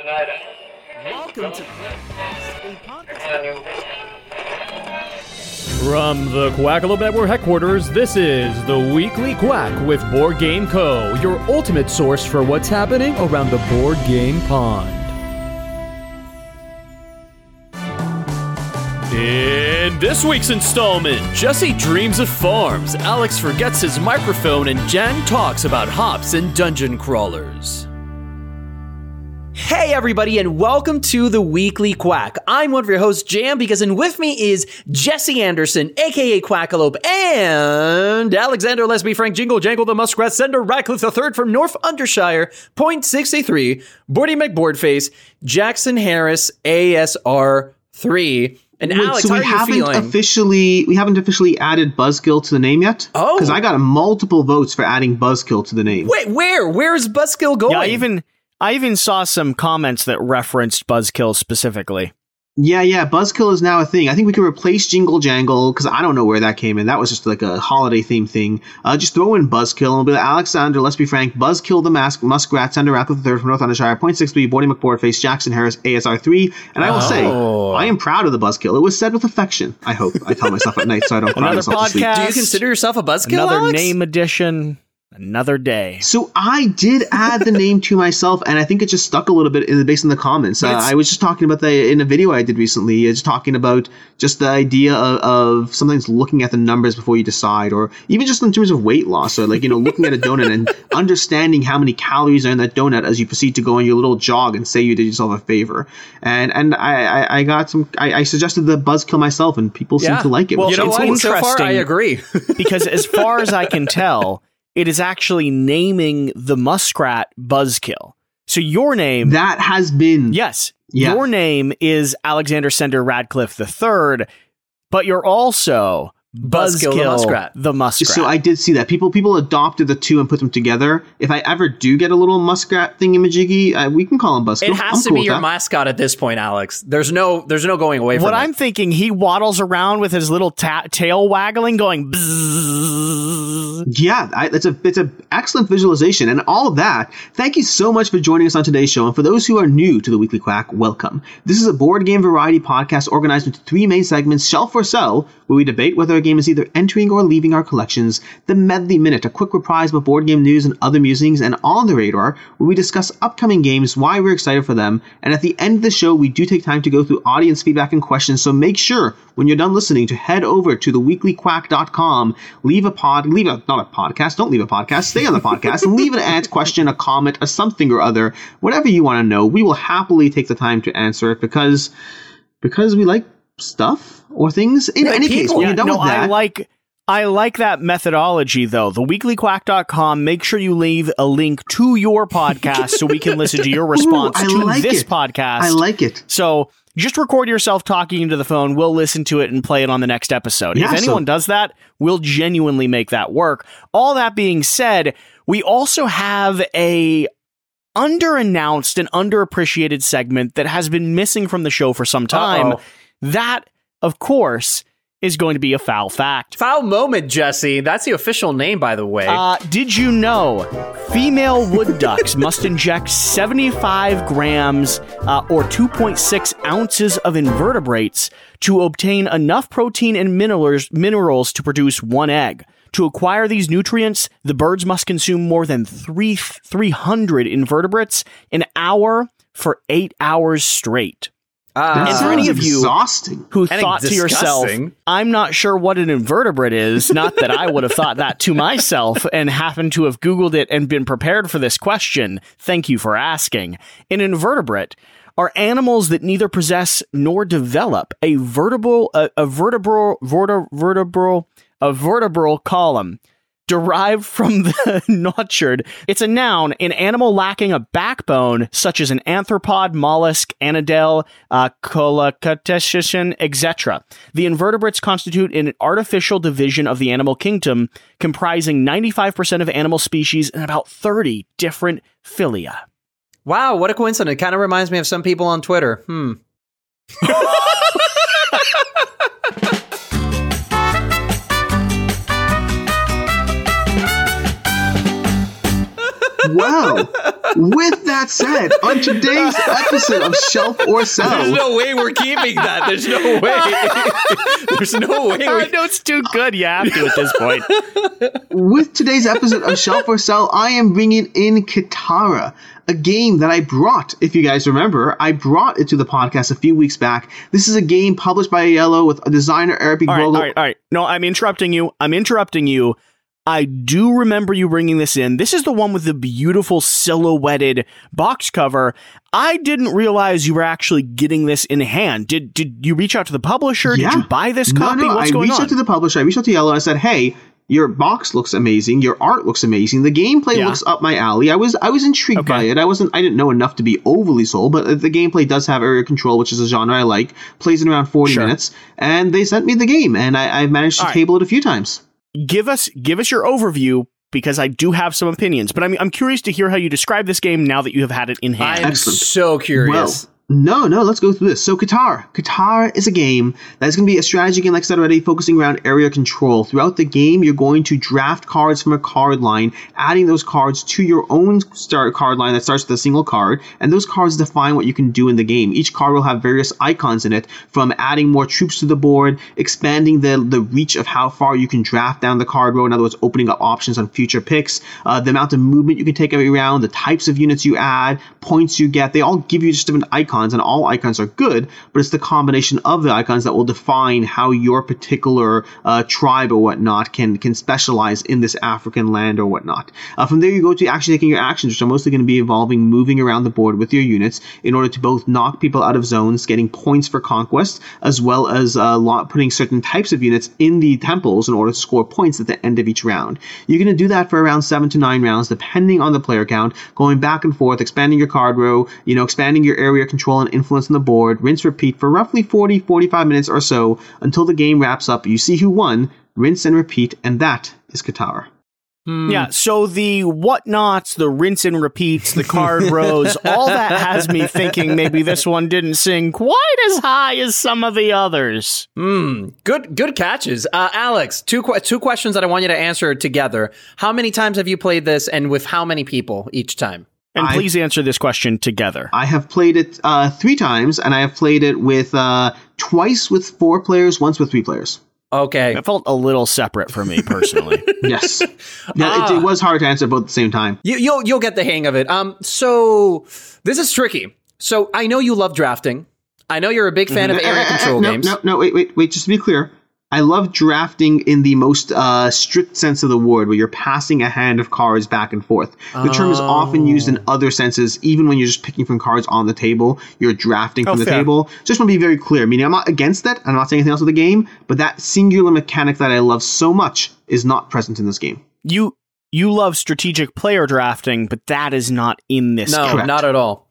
Welcome to a podcast. From the Quackalope Network headquarters, this is the Weekly Quack with Board Game Co., your ultimate source for what's happening around the board game pond. In this week's installment, Jesse dreams of farms, Alex forgets his microphone, and Jen talks about hops and dungeon crawlers. Hey everybody, and welcome to the Weekly Quack. I'm one of your hosts, Jam, and with me is Jesse Anderson, aka Quackalope, and Alexander Lesby, Frank Jingle Jangle the Muskrat, Sender Radcliffe III from North Undershire, Point 63, Bordy McBoardface, Jackson Harris, ASR 3. And Alex, so how are you feeling? We haven't officially added Buzzkill to the name yet. Oh, because I got multiple votes for adding Buzzkill to the name. Wait, where's Buzzkill going? Yeah, I even saw some comments that referenced Buzzkill specifically. Yeah, Buzzkill is now a thing. I think we could replace Jingle Jangle, because I don't know where that came in. That was just like a holiday theme thing. Just throw in Buzzkill, and we'll be like, Alexander, let's be frank, Buzzkill the Muskrat, Sender Radcliffe III from North Undershire, Point 63, Bordy McBoardface, Jackson Harris, ASR 3. And I will say, I am proud of the Buzzkill. It was said with affection, I hope. I tell myself at night so I don't cry myself to sleep. Do you consider yourself a Buzzkill, Another Alex? name addition. Another day. So I did add the name to myself, and I think it just stuck a little bit based on the comments. I was just talking about in a video I did recently, just talking about just the idea of sometimes looking at the numbers before you decide, or even just in terms of weight loss, or looking at a donut and understanding how many calories are in that donut as you proceed to go on your little jog and say you did yourself a favor. And I got some. I suggested the Buzzkill myself, and people seem to like it. Well, you know what? So far, I agree. Because as far as I can tell, it is actually naming the muskrat Buzzkill. So your name... That has been... Yes. Yeah. Your name is Alexander Sender Radcliffe III, but you're also... Buzzkill the muskrat. So I did see that. People adopted the two and put them together. If I ever do get a little muskrat thingamajiggy, we can call him Buzzkill. It has to be your mascot at this point, Alex. There's no going away from it. What I'm thinking, he waddles around with his little tail waggling, going bzzz. Yeah, it's a excellent visualization. And all of that, thank you so much for joining us on today's show. And for those who are new to the Weekly Quack, welcome. This is a board game variety podcast organized into three main segments: Shelf or Sell, where we debate whether a game is either entering or leaving our collections; the Medley Minute, a quick reprise of board game news and other musings; and On the Radar, where we discuss upcoming games, why we're excited for them, and at the end of the show, we do take time to go through audience feedback and questions, so make sure, when you're done listening, to head over to theweeklyquack.com, don't leave a podcast, stay on the podcast, and leave an ad, question, a comment, a something or other, whatever you want to know. We will happily take the time to answer it, because we like stuff or things. In any case, when you're done with that, I like that methodology, though. Theweeklyquack.com. Make sure you leave a link to your podcast so we can listen to your response podcast. I like it. So just record yourself talking into the phone. We'll listen to it and play it on the next episode. Yeah, if anyone does that, we'll genuinely make that work. All that being said, we also have a under-announced and underappreciated segment that has been missing from the show for some time. That, of course, is going to be a foul fact. Foul moment, Jesse. That's the official name, by the way. Did you know female wood ducks must inject 75 grams or 2.6 ounces of invertebrates to obtain enough protein and minerals to produce one egg? To acquire these nutrients, the birds must consume more than 300 invertebrates an hour for 8 hours straight. And for any of you who thought to yourself, I'm not sure what an invertebrate is, not that I would have thought that to myself and happened to have Googled it and been prepared for this question, thank you for asking. An invertebrate are animals that neither possess nor develop a vertebral column. Derived from the notchard. It's a noun, an animal lacking a backbone, such as an arthropod, mollusk, anadel, colocotecian, etc. The invertebrates constitute an artificial division of the animal kingdom, comprising 95% of animal species and about 30 different phyla. Wow, what a coincidence. It kind of reminds me of some people on Twitter. Well, with that said, on today's episode of Shelf or Sell, There's no way we're keeping that. There's no way. There's no way. I know it's too good. You have to at this point. with today's episode of Shelf or Sell, I am bringing in Kitara, a game that I brought, if you guys remember, I brought it to the podcast a few weeks back. This is a game published by Aiello with a designer, Eric Vogel. All right. No, I'm interrupting you. I do remember you bringing this in. This is the one with the beautiful silhouetted box cover. I didn't realize you were actually getting this in hand. Did you reach out to the publisher? Yeah. Did you buy this copy? No, What's I going reached on? out to the publisher. I reached out to Aiello and I said, hey, your box looks amazing. Your art looks amazing. The gameplay looks up my alley. I was intrigued by it. I didn't know enough to be overly sold, but the gameplay does have area control, which is a genre I like. Plays in around 40 minutes, and they sent me the game, and I've managed to table it a few times. Give us your overview, because I do have some opinions, but I'm curious to hear how you describe this game now that you have had it in hand. I'm so curious. Well, no, let's go through this. So Kitara. Kitara is a game that's going to be a strategy game, like I said already, focusing around area control. Throughout the game, you're going to draft cards from a card line, adding those cards to your own start card line that starts with a single card, and those cards define what you can do in the game. Each card will have various icons in it, from adding more troops to the board, expanding the reach of how far you can draft down the card row, in other words, opening up options on future picks, the amount of movement you can take every round, the types of units you add, points you get. They all give you just different icons, and all icons are good, but it's the combination of the icons that will define how your particular tribe or whatnot can specialize in this African land or whatnot. From there, you go to actually taking your actions, which are mostly going to be involving moving around the board with your units in order to both knock people out of zones, getting points for conquest, as well as putting certain types of units in the temples in order to score points at the end of each round. You're going to do that for around 7 to 9 rounds, depending on the player count, going back and forth, expanding your card row, expanding your area control and influence on the board, rinse, repeat for roughly 40-45 minutes or so until the game wraps up. You see who won, rinse and repeat, and that is Kitara. Yeah, so the whatnots, the rinse and repeats, the card rows, all that has me thinking maybe this one didn't sing quite as high as some of the others. Good catches. Alex, two questions that I want you to answer together. How many times have you played this, and with how many people each time? And please answer this question together. I have played it 3 times, and I have played it with twice with 4 players, once with 3 players. Okay. It felt a little separate for me personally. Yes. Yeah, it was hard to answer both at the same time. You'll get the hang of it. So this is tricky. So I know you love drafting. I know you're a big fan of area control games. No, wait. Just to be clear, I love drafting in the most strict sense of the word, where you're passing a hand of cards back and forth. The term is often used in other senses, even when you're just picking from cards on the table, you're drafting from the table. Just want to be very clear. Meaning, I'm not against that. I'm not saying anything else with the game, but that singular mechanic that I love so much is not present in this game. You love strategic player drafting, but that is not in this game. No, not at all.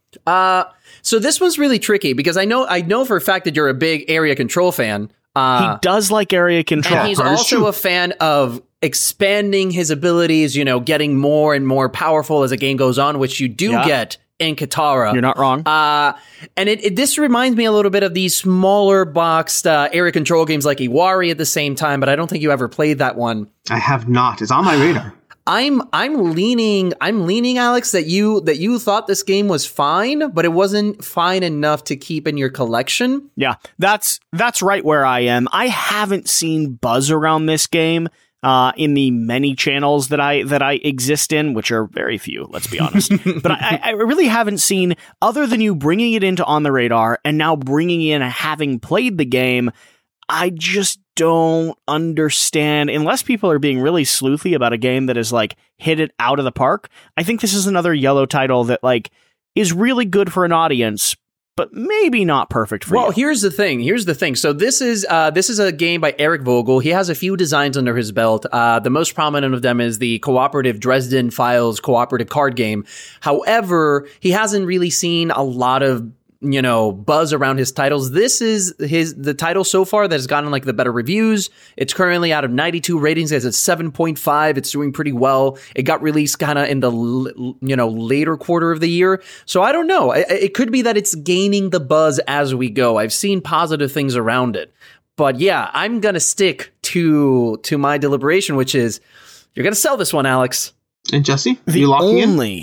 So this one's really tricky, because I know for a fact that you're a big area control fan. He does like area control. And he's also a fan of expanding his abilities, getting more and more powerful as the game goes on, which you do get in Kitara. You're not wrong. And this reminds me a little bit of these smaller boxed area control games like Iwari at the same time, but I don't think you ever played that one. I have not. It's on my radar. I'm leaning, Alex, that you thought this game was fine, but it wasn't fine enough to keep in your collection. Yeah, that's right where I am. I haven't seen buzz around this game in the many channels that I exist in, which are very few, let's be honest. But I really haven't seen, other than you bringing it into On the Radar and now bringing in having played the game, I just don't understand, unless people are being really sleuthy about a game that is hit it out of the park. I think this is another Aiello title that is really good for an audience, but maybe not perfect for you. Well, here's the thing. So this is a game by Eric Vogel. He has a few designs under his belt. The most prominent of them is the cooperative Dresden Files cooperative card game. However, he hasn't really seen a lot of buzz around his titles. This is the title so far that has gotten the better reviews. It's currently out of 92 ratings. It's at 7.5. It's doing pretty well. It got released kind of in the later quarter of the year. So I don't know. It could be that it's gaining the buzz as we go. I've seen positive things around it. But yeah, I'm going to stick to my deliberation, which is you're going to sell this one, Alex. And Jesse, are you locking in?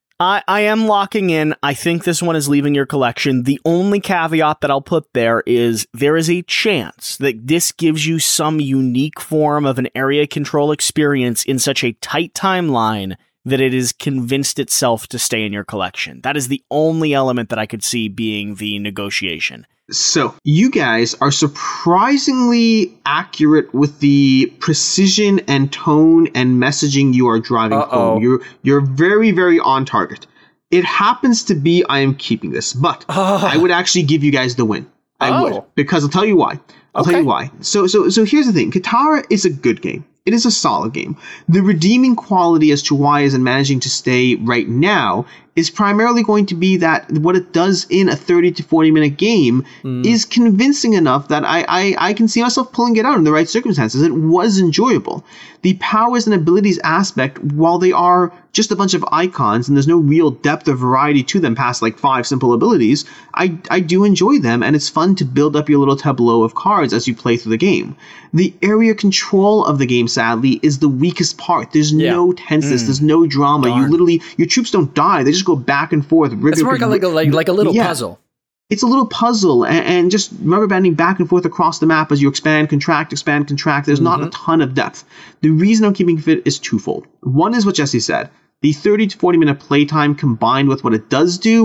I am locking in. I think this one is leaving your collection. The only caveat that I'll put there is a chance that this gives you some unique form of an area control experience in such a tight timeline that it is convinced itself to stay in your collection. That is the only element that I could see being the negotiation. So, you guys are surprisingly accurate with the precision and tone and messaging you are driving home. You're very, very on target. It happens to be I am keeping this, but I would actually give you guys the win. I would, because I'll tell you why. I'll tell you why. So here's the thing. Katara is a good game. It is a solid game. The redeeming quality as to why it isn't managing to stay right now is primarily going to be that what it does in a 30 to 40 minute game is convincing enough that I can see myself pulling it out in the right circumstances. It was enjoyable. The powers and abilities aspect, while they are just a bunch of icons and there's no real depth or variety to them past like 5 simple abilities, I do enjoy them, and it's fun to build up your little tableau of cards as you play through the game. The area control of the game, sadly, is the weakest part. There's no tenseness. There's no drama. Your troops don't die. They just go back and forth. It's more like a little puzzle. It's a little puzzle and just rubber banding back and forth across the map as you expand, contract. There's not a ton of depth. The reason I'm keeping it is twofold. One is what Jesse said. The 30 to 40 minute playtime combined with what it does do,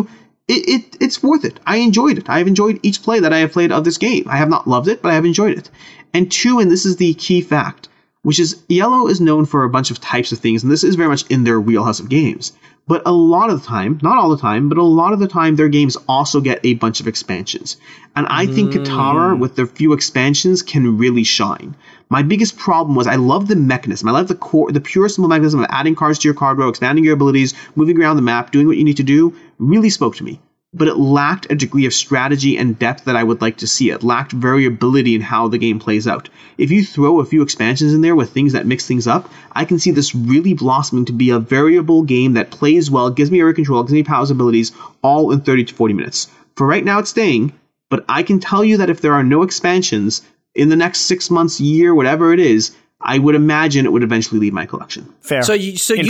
it's worth it. I enjoyed it. I have enjoyed each play that I have played of this game. I have not loved it, but I have enjoyed it. And two, and this is the key fact, which is Yellow is known for a bunch of types of things, and this is very much in their wheelhouse of games. But a lot of the time, not all the time, but a lot of the time, their games also get a bunch of expansions. And I think Katara, with their few expansions, can really shine. My biggest problem was I love the mechanism. I love the pure simple mechanism of adding cards to your card row, expanding your abilities, moving around the map, doing what you need to do, really spoke to me. But it lacked a degree of strategy and depth that I would like to see. It lacked variability in how the game plays out. If you throw a few expansions in there with things that mix things up, I can see this really blossoming to be a variable game that plays well, gives me area control, gives me powers abilities, all in 30 to 40 minutes. For right now, it's staying, but I can tell you that if there are no expansions in the next 6 months, year, whatever it is, I would imagine it would eventually leave my collection. Fair. So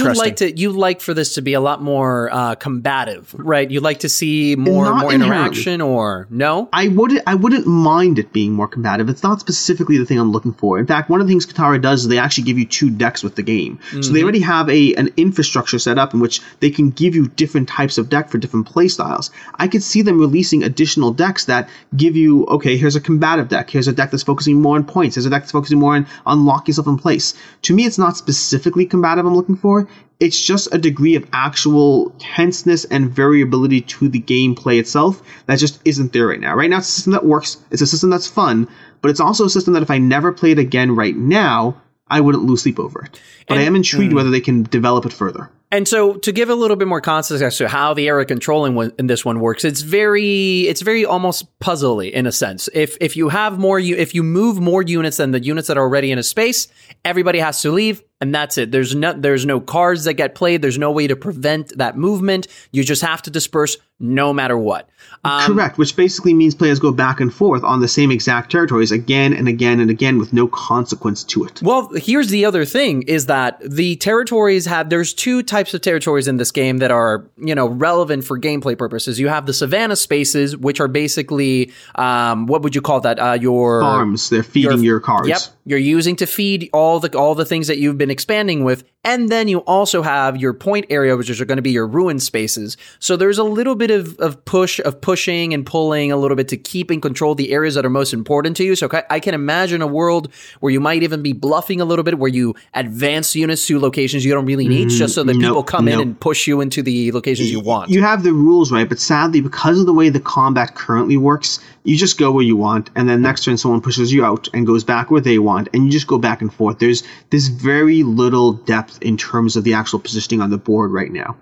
you like for this to be a lot more combative, right? You like to see more interaction, or no? I wouldn't mind it being more combative. It's not specifically the thing I'm looking for. In fact, one of the things Katara does is they actually give you 2 decks with the game. So they already have an infrastructure set up in which they can give you different types of deck for different play styles. I could see them releasing additional decks that give you, okay, here's a combative deck. Here's a deck that's focusing more on points. Here's a deck that's focusing more on unlocking stuff in place. To me, it's not specifically combative I'm looking for. It's just a degree of actual tenseness and variability to the gameplay itself that just isn't there right now. Right now, it's a system that works. It's a system that's fun, but it's also a system that if I never played again right now, I wouldn't lose sleep over it. But I am intrigued whether they can develop it further. And so, to give a little bit more context as to how the area controlling in this one works, it's very almost puzzly in a sense. If you have if you move more units than the units that are already in a space, everybody has to leave, and that's it. There's no cards that get played. There's no way to prevent that movement. You just have to disperse no matter what. Correct, which basically means players go back and forth on the same exact territories again and again and again with no consequence to it. Well, here's the other thing is that the territories there's 2 types of territories in this game that are, relevant for gameplay purposes. You have the savanna spaces, which are basically, what would you call that? Your farms. They're feeding your cards. Yep. You're using to feed all the things that you've been expanding with. And then you also have your point area, which are going to be your ruin spaces. So there's a little bit of pushing and pulling a little bit to keep in control the areas that are most important to you. So I can imagine a world where you might even be bluffing a little bit, where you advance units to locations you don't really need, just so that people come in and push you into the locations you want. You have the rules right, but sadly, because of the way the combat currently works, you just go where you want, and then next turn someone pushes you out and goes back where they want, and you just go back and forth. There's very little depth in terms of the actual positioning on the board right now.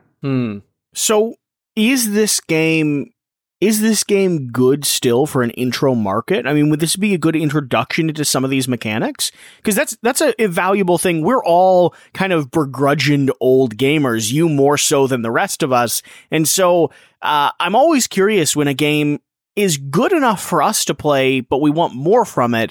So is this game good still for an intro market? I mean, would this be a good introduction into some of these mechanics? Because that's a valuable thing. We're all kind of begrudged old gamers, you more so than the rest of us. And so I'm always curious when a game is good enough for us to play, but we want more from it.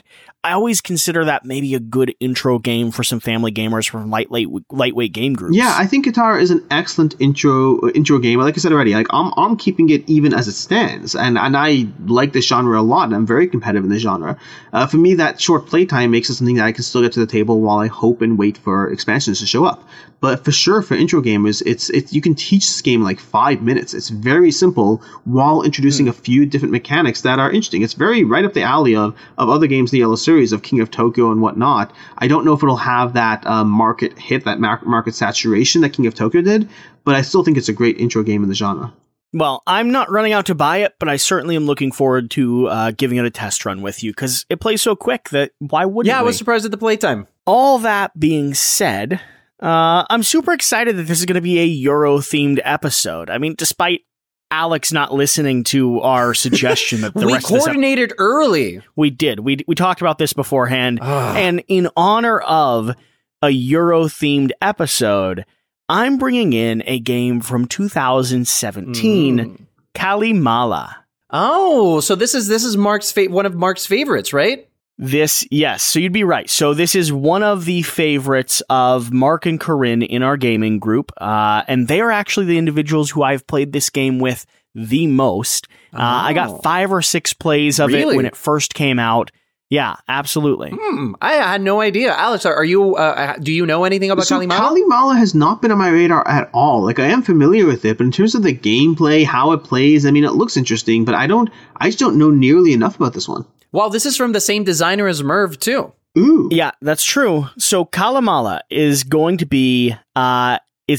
always consider that maybe a good intro game for some family gamers from lightweight game groups. Yeah, I think Guitar is an excellent intro game. Like I said already, like I'm keeping it even as it stands, and I like this genre a lot, and I'm very competitive in this genre. For me, that short playtime makes it something that I can still get to the table while I hope and wait for expansions to show up. But for sure, for intro gamers, it's you can teach this game in like 5 minutes. It's very simple while introducing a few different mechanics that are interesting. It's very right up the alley of other games in the Yellow series, of King of Tokyo and whatnot. I don't know if it'll have that market hit, that market saturation that King of Tokyo did, but I still think it's a great intro game in the genre. Well, I'm not running out to buy it, but I certainly am looking forward to giving it a test run with you, because it plays so quick that why wouldn't we? Yeah, I was surprised at the playtime. All that being said, I'm super excited that this is going to be a Euro-themed episode. I mean, despite Alex not listening to our suggestion that the we rest of this coordinated early. We did. We talked about this beforehand. And in honor of a Euro-themed episode, I'm bringing in a game from 2017, Kalimala. Oh, so this is Mark's one of Mark's favorites, right? Yes, so you'd be right. So this is one of the favorites of Mark and Corinne in our gaming group, and they are actually the individuals who I've played this game with the most. I got 5 or 6 plays of it when it first came out. Yeah, absolutely. I had no idea. Alex, are you? Do you know anything about Kalimala? Kalimala has not been on my radar at all. Like, I am familiar with it, but in terms of the gameplay, how it plays, I mean, it looks interesting, but I just don't know nearly enough about this one. Well, this is from the same designer as Merv, too. Ooh. Yeah, that's true. So Kalimala is going to be a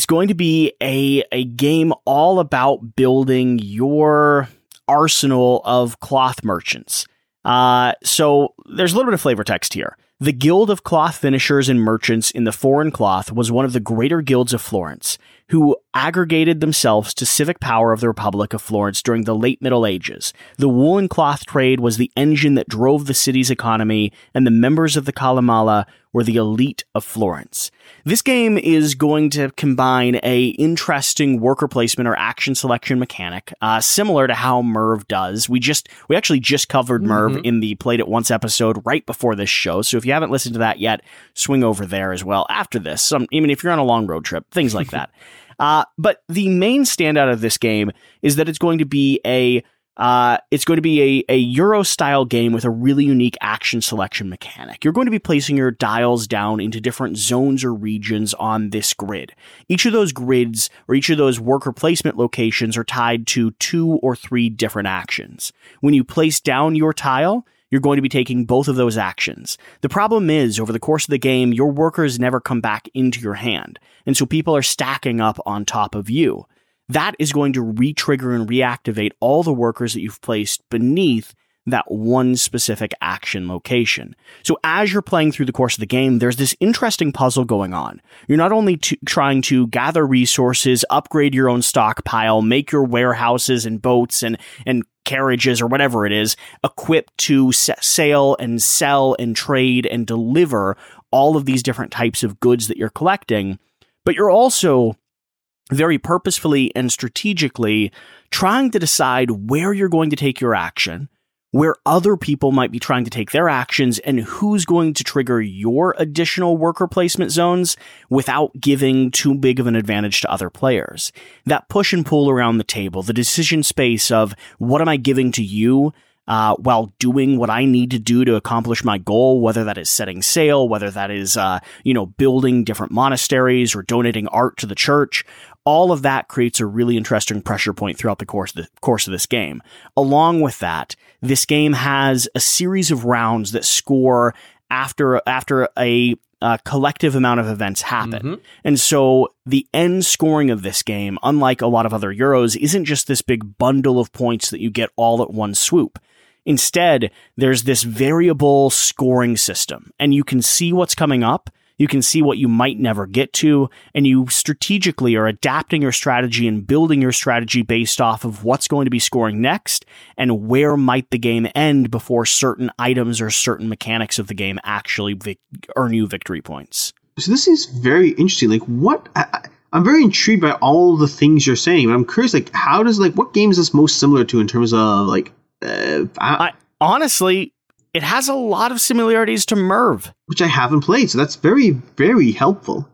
game all about building your arsenal of cloth merchants. So there's a little bit of flavor text here. The Guild of Cloth Finishers and Merchants in the Foreign Cloth was one of the greater guilds of Florence, who aggregated themselves to civic power of the Republic of Florence during the late Middle Ages. The wool and cloth trade was the engine that drove the city's economy, and the members of the Kalimala were the elite of Florence. This game is going to combine a interesting worker placement or action selection mechanic, similar to how Merv does. We actually just covered Merv in the Played It Once episode right before this show, so if you haven't listened to that yet, swing over there as well after this. Even if you're on a long road trip, things like that. But the main standout of this game is that it's going to be a Euro-style game with a really unique action selection mechanic. You're going to be placing your dials down into different zones or regions on this grid. Each of those grids, or each of those worker placement locations, are tied to 2 or 3 different actions. When you place down your tile, you're going to be taking both of those actions. The problem is, over the course of the game, your workers never come back into your hand, and so people are stacking up on top of you. That is going to re-trigger and reactivate all the workers that you've placed beneath that one specific action location. So as you're playing through the course of the game, there's this interesting puzzle going on. You're not only trying to gather resources, upgrade your own stockpile, make your warehouses and boats and carriages or whatever it is, equipped to sail and sell and trade and deliver all of these different types of goods that you're collecting, but you're also very purposefully and strategically trying to decide where you're going to take your action, where other people might be trying to take their actions, and who's going to trigger your additional worker placement zones without giving too big of an advantage to other players. That push and pull around the table, the decision space of what am I giving to you while doing what I need to do to accomplish my goal, whether that is setting sail, whether that is, building different monasteries or donating art to the church. All of that creates a really interesting pressure point throughout the course of this game. Along with that, this game has a series of rounds that score after a collective amount of events happen. And so the end scoring of this game, unlike a lot of other Euros, isn't just this big bundle of points that you get all at one swoop. Instead, there's this variable scoring system, and you can see what's coming up. You can see what you might never get to, and you strategically are adapting your strategy and building your strategy based off of what's going to be scoring next and where might the game end before certain items or certain mechanics of the game actually earn you victory points. So this is very interesting. Like, I'm very intrigued by all the things you're saying, but I'm curious, like, what game is this most similar to in terms of, like, honestly, it has a lot of similarities to Merv, which I haven't played. So that's very, very helpful.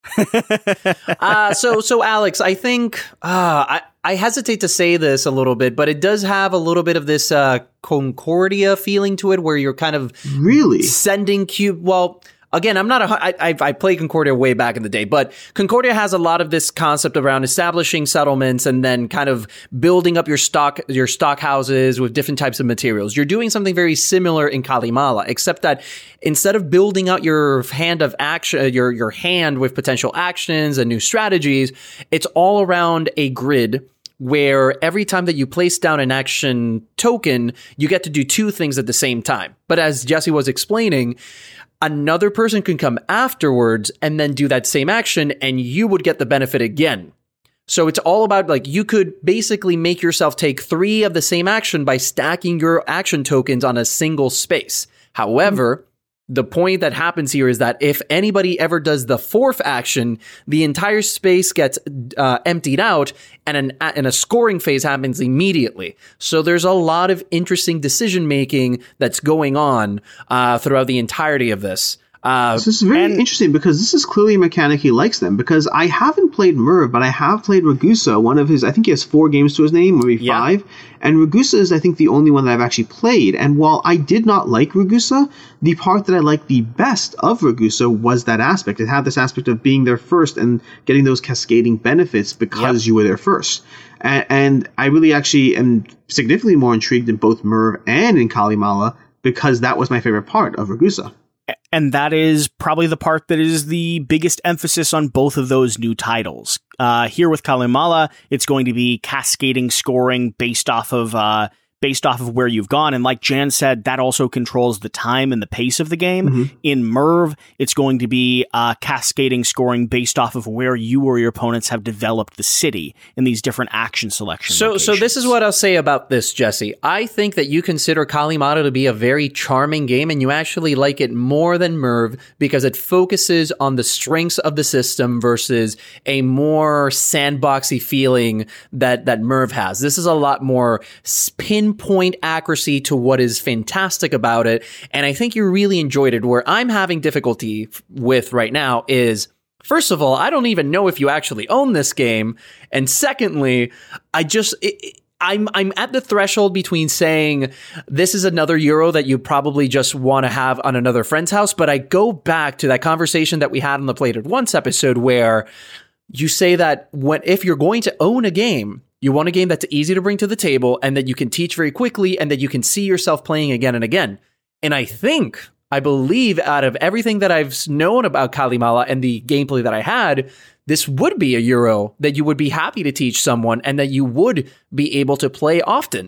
So Alex, I think I hesitate to say this a little bit, but it does have a little bit of this Concordia feeling to it, where you're kind of really sending Well, again, I'm not I played Concordia way back in the day, but Concordia has a lot of this concept around establishing settlements and then kind of building up your stock houses with different types of materials. You're doing something very similar in Kalevala, except that instead of building out your hand of action, your hand with potential actions and new strategies, it's all around a grid where every time that you place down an action token, you get to do two things at the same time. But as Jesse was explaining, another person can come afterwards and then do that same action, and you would get the benefit again. So it's all about, like, you could basically make yourself take 3 of the same action by stacking your action tokens on a single space. However, the point that happens here is that if anybody ever does the 4th action, the entire space gets emptied out, and a scoring phase happens immediately. So there's a lot of interesting decision making that's going on throughout the entirety of this. This is very interesting, because this is clearly a mechanic he likes them, because I haven't played Merv, but I have played Ragusa, one of his, I think he has 4 games to his name, maybe 5, and Ragusa is, I think, the only one that I've actually played, and while I did not like Ragusa, the part that I liked the best of Ragusa was that aspect. It had this aspect of being there first and getting those cascading benefits because you were there first. And I really actually am significantly more intrigued in both Merv and in Kalevala, because that was my favorite part of Ragusa. And that is probably the part that is the biggest emphasis on both of those new titles. Here with Kalevala, it's going to be cascading scoring based off of where you've gone. And like Jan said, that also controls the time and the pace of the game. Mm-hmm. In Merv, it's going to be cascading scoring based off of where you or your opponents have developed the city in these different action selection locations. So this is what I'll say about this, Jesse. I think that you consider Kalevala to be a very charming game, and you actually like it more than Merv because it focuses on the strengths of the system versus a more sandboxy feeling that Merv has. This is a lot more pinpoint accuracy to what is fantastic about it, and I think you really enjoyed it. Where I'm having difficulty with right now is, first of all, I don't even know if you actually own this game, and secondly, I'm at the threshold between saying this is another Euro that you probably just want to have on another friend's house, but I go back to that conversation that we had on the Played It Once episode where you say that if you're going to own a game, you want a game that's easy to bring to the table and that you can teach very quickly and that you can see yourself playing again and again. And I believe out of everything that I've known about Kalevala and the gameplay that I had, this would be a Euro that you would be happy to teach someone and that you would be able to play often.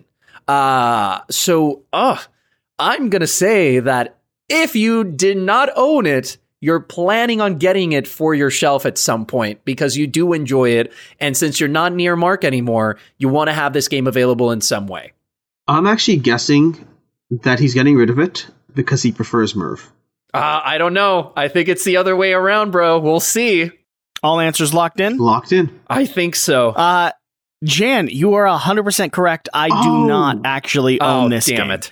So I'm going to say that if you did not own it, you're planning on getting it for your shelf at some point because you do enjoy it. And since you're not near Mark anymore, you want to have this game available in some way. I'm actually guessing that he's getting rid of it because he prefers Merv. I don't know. I think it's the other way around, bro. We'll see. All answers locked in? Locked in. I think so. Jan, you are 100% correct. I do not actually own this game. Damn it.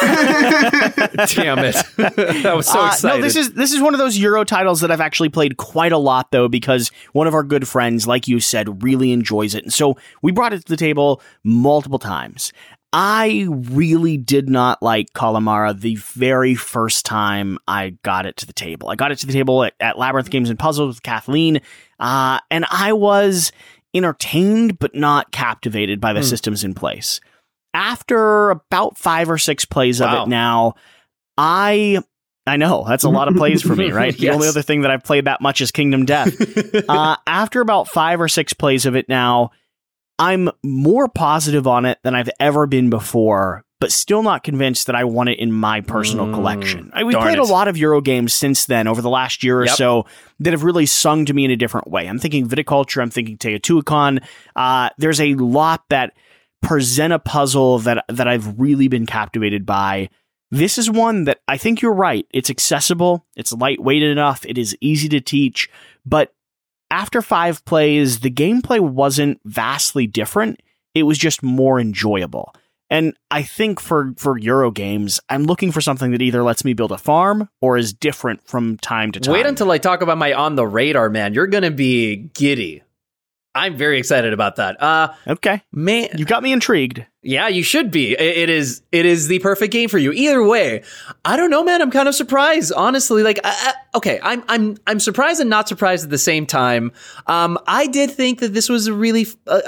Damn it. I was so excited. No, this is one of those Euro titles that I've actually played quite a lot, though, because one of our good friends, like you said, really enjoys it. And so we brought it to the table multiple times. I really did not like Kalevala the very first time I got it to the table. I got it to the table at Labyrinth Games and Puzzles with Kathleen, and I was entertained but not captivated by the systems in place. After about 5 or 6 plays of it now, I know, that's a lot of plays for me, right? The only other thing that I've played that much is Kingdom Death. After about 5 or 6 plays of it now, I'm more positive on it than I've ever been before, but still not convinced that I want it in my personal collection. We played a lot of Euro games since then, over the last year or so, that have really sung to me in a different way. I'm thinking Viticulture, I'm thinking Teotihuacan. There's a lot that present a puzzle that I've really been captivated by. This is one that I think you're right. It's accessible. It's lightweight enough. It is easy to teach. But after 5 plays, the gameplay wasn't vastly different. It was just more enjoyable. And I think for Euro games, I'm looking for something that either lets me build a farm or is different from time to time. Wait until I talk about my on the radar, man. You're going to be giddy. I'm very excited about that. Okay. Man, you got me intrigued. Yeah, you should be. It is the perfect game for you. Either way, I don't know, man. I'm kind of surprised, honestly. Like, okay, I'm surprised and not surprised at the same time. I did think that this was a really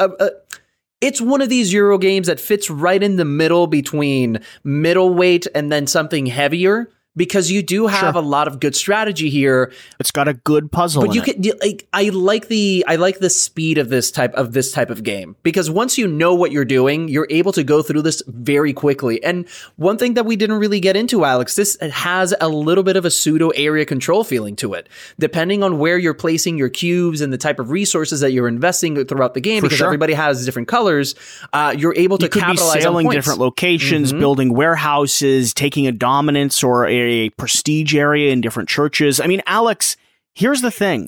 it's one of these Euro games that fits right in the middle between middleweight and then something heavier. Because you do have a lot of good strategy here. It's got a good puzzle. But I like the speed of this type of game, because once you know what you're doing, you're able to go through this very quickly. And one thing that we didn't really get into, Alex, this has a little bit of a pseudo area control feeling to it, depending on where you're placing your cubes and the type of resources that you're investing throughout the game. Because everybody has different colors, you're able to capitalize on points. Sailing different locations, building warehouses, taking a dominance or a prestige area in different churches. I mean, Alex, here's the thing.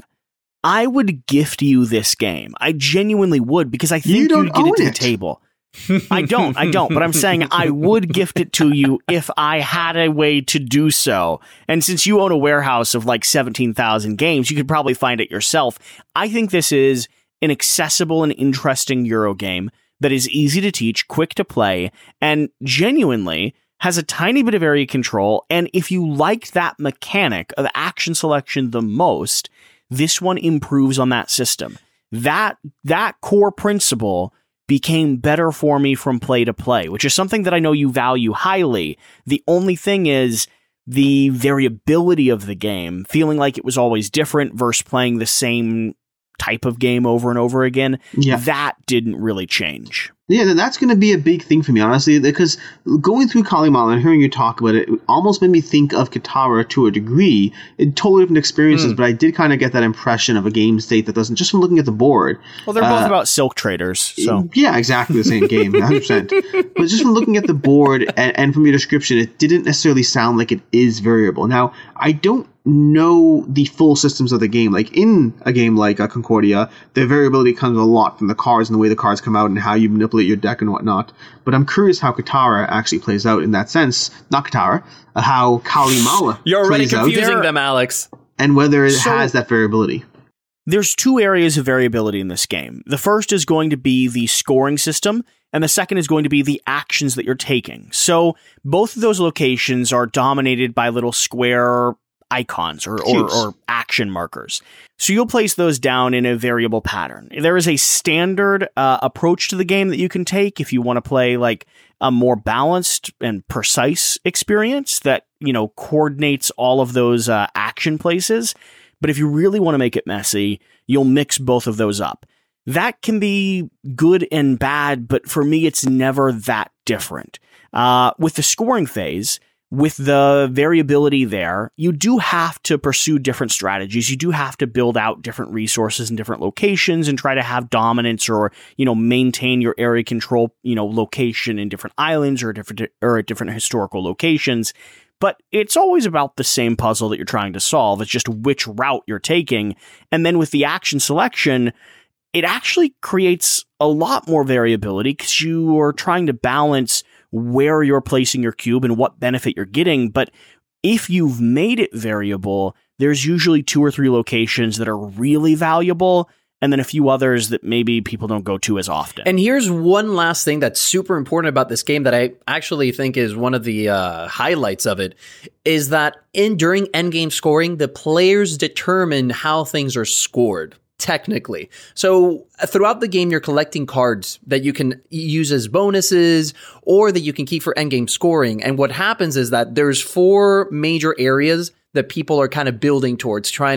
I would gift you this game. I genuinely would, because I think you'd get it to the table. I don't, but I'm saying I would gift it to you if I had a way to do so. And since you own a warehouse of like 17,000 games, you could probably find it yourself. I think this is an accessible and interesting Euro game that is easy to teach, quick to play, and genuinely has a tiny bit of area control, and if you liked that mechanic of action selection the most, this one improves on that system. That core principle became better for me from play to play, which is something that I know you value highly. The only thing is the variability of the game, feeling like it was always different versus playing the same type of game over and over again. Yeah. That didn't really change. Yeah, that's going to be a big thing for me, honestly, because going through Kalimala and hearing you talk about it almost made me think of Katara to a degree. Totally different experiences, but I did kind of get that impression of a game state that doesn't, just from looking at the board. Well, they're both about silk traders, so. Yeah, exactly the same game, 100%. But just from looking at the board and from your description, it didn't necessarily sound like it is variable. Now, I don't know the full systems of the game. Like in a game like Concordia, the variability comes a lot from the cards and the way the cards come out and how you manipulate your deck and whatnot. But I'm curious how Katara actually plays out in that sense. Not Katara, how Kalimala You're already plays confusing out, them, Alex. And whether it has that variability. There's two areas of variability in this game. The first is going to be the scoring system, and the second is going to be the actions that you're taking. So both of those locations are dominated by little square icons or action markers. So you'll place those down in a variable pattern. There is a standard approach to the game that you can take if you want to play like a more balanced and precise experience that, coordinates all of those action places. But if you really want to make it messy, you'll mix both of those up. That can be good and bad, but for me, it's never that different. With the scoring phase, with the variability there, you do have to pursue different strategies. You do have to build out different resources in different locations and try to have dominance or, maintain your area control, location in different islands or at different historical locations. But it's always about the same puzzle that you're trying to solve. It's just which route you're taking. And then with the action selection, it actually creates a lot more variability because you are trying to balance where you're placing your cube and what benefit you're getting. But if you've made it variable, there's usually 2 or 3 locations that are really valuable, and then a few others that maybe people don't go to as often. And here's one last thing that's super important about this game that I actually think is one of the highlights of it, is that during endgame scoring, the players determine how things are scored. Technically. So throughout the game, you're collecting cards that you can use as bonuses or that you can keep for endgame scoring. And what happens is that there's 4 major areas that people are kind of building towards, trying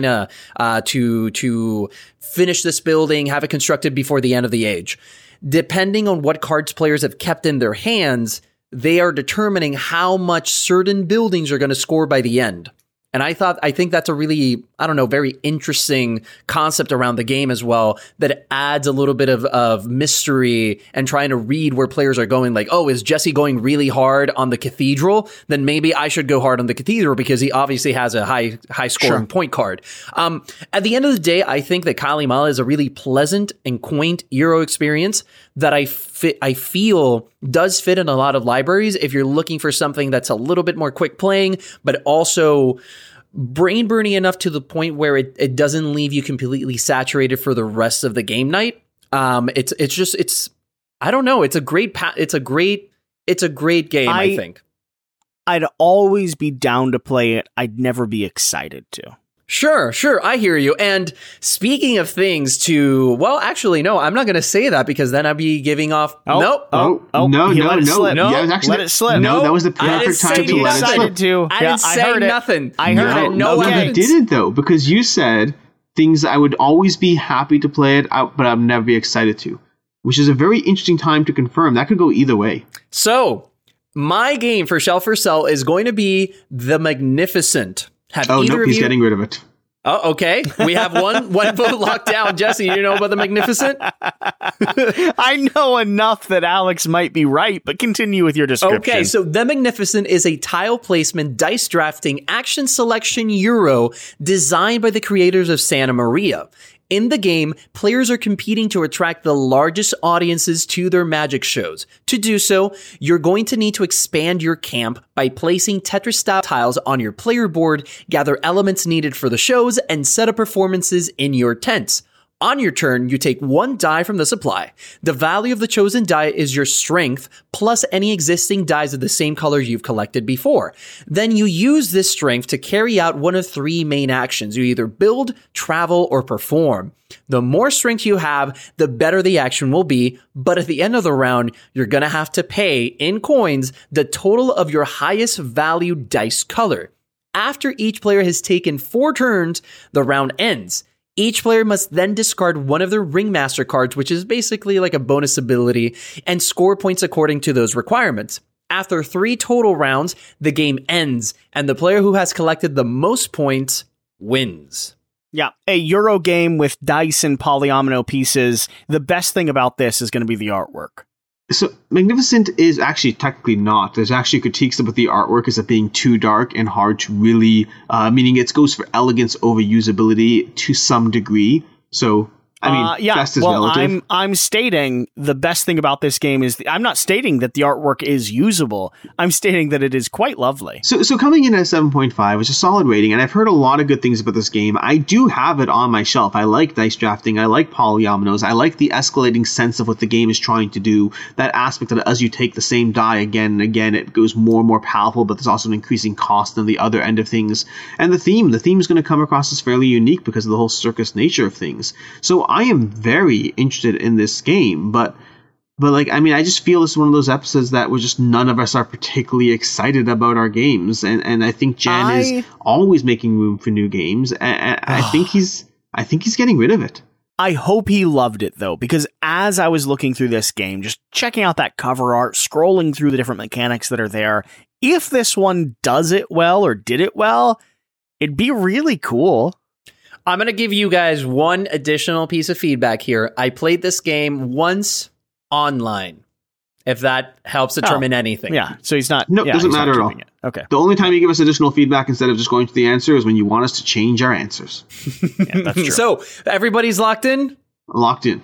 to finish this building, have it constructed before the end of the age. Depending on what cards players have kept in their hands, they are determining how much certain buildings are going to score by the end. And I think that's a really, very interesting concept around the game as well, that adds a little bit of mystery and trying to read where players are going. Like, oh, is Jesse going really hard on the cathedral? Then maybe I should go hard on the cathedral because he obviously has a high scoring point card. At the end of the day, I think that Kalimala is a really pleasant and quaint Euro experience that I feel does fit in a lot of libraries if you're looking for something that's a little bit more quick playing, but also brain burning enough to the point where it doesn't leave you completely saturated for the rest of the game night. It's I don't know. It's a great game, I think. I'd always be down to play it. I'd never be excited to. Sure. I hear you. And speaking of things actually, no, I'm not going to say that because then I'd be giving off. No. Let it slip. Let it slip. No, that was the perfect time to let it slip. I didn't say nothing. I heard it. No, you didn't though, because you said things I would always be happy to play it out, but I'd never be excited to, which is a very interesting time to confirm. That could go either way. So my game for Shelf or Sell is going to be The Magnificent. He's getting rid of it. Oh, okay. We have one vote locked down. Jesse, you know about The Magnificent? I know enough that Alex might be right, but continue with your description. Okay, so The Magnificent is a tile placement, dice drafting, action selection Euro designed by the creators of Santa Maria. In the game, players are competing to attract the largest audiences to their magic shows. To do so, you're going to need to expand your camp by placing Tetris-style tiles on your player board, gather elements needed for the shows, and set up performances in your tents. On your turn, you take one die from the supply. The value of the chosen die is your strength, plus any existing dies of the same color you've collected before. Then you use this strength to carry out one of three main actions. You either build, travel, or perform. The more strength you have, the better the action will be, but at the end of the round, you're gonna have to pay, in coins, the total of your highest value dice color. After each player has taken 4 turns, the round ends. Each player must then discard one of their Ringmaster cards, which is basically like a bonus ability, and score points according to those requirements. After 3 total rounds, the game ends, and the player who has collected the most points wins. Yeah, a Euro game with dice and polyomino pieces. The best thing about this is going to be the artwork. So Magnificent is actually technically not. There's actually critiques about the artwork as it being too dark and hard to really, meaning it goes for elegance over usability to some degree. So, I mean, best is relative. I'm stating the best thing about this game is I'm not stating that the artwork is usable. I'm stating that it is quite lovely. So coming in at 7.5 is a solid rating, and I've heard a lot of good things about this game. I do have it on my shelf. I like dice drafting. I like polyominoes. I like the escalating sense of what the game is trying to do. That aspect that as you take the same die again and again, it goes more and more powerful, but there's also an increasing cost on the other end of things. And the theme is going to come across as fairly unique because of the whole circus nature of things. So I am very interested in this game, but like, I mean, I just feel this is one of those episodes that we're just none of us are particularly excited about our games, and I think Jen is always making room for new games, and I think he's getting rid of it. I hope he loved it though, because as I was looking through this game, just checking out that cover art, scrolling through the different mechanics that are there, if this one does it well or did it well, it'd be really cool. I'm going to give you guys one additional piece of feedback here. I played this game once online, if that helps determine anything. Yeah, so he's not... No, it doesn't matter at all. Okay. The only time you give us additional feedback instead of just going to the answer is when you want us to change our answers. Yeah, that's true. So, everybody's locked in? Locked in.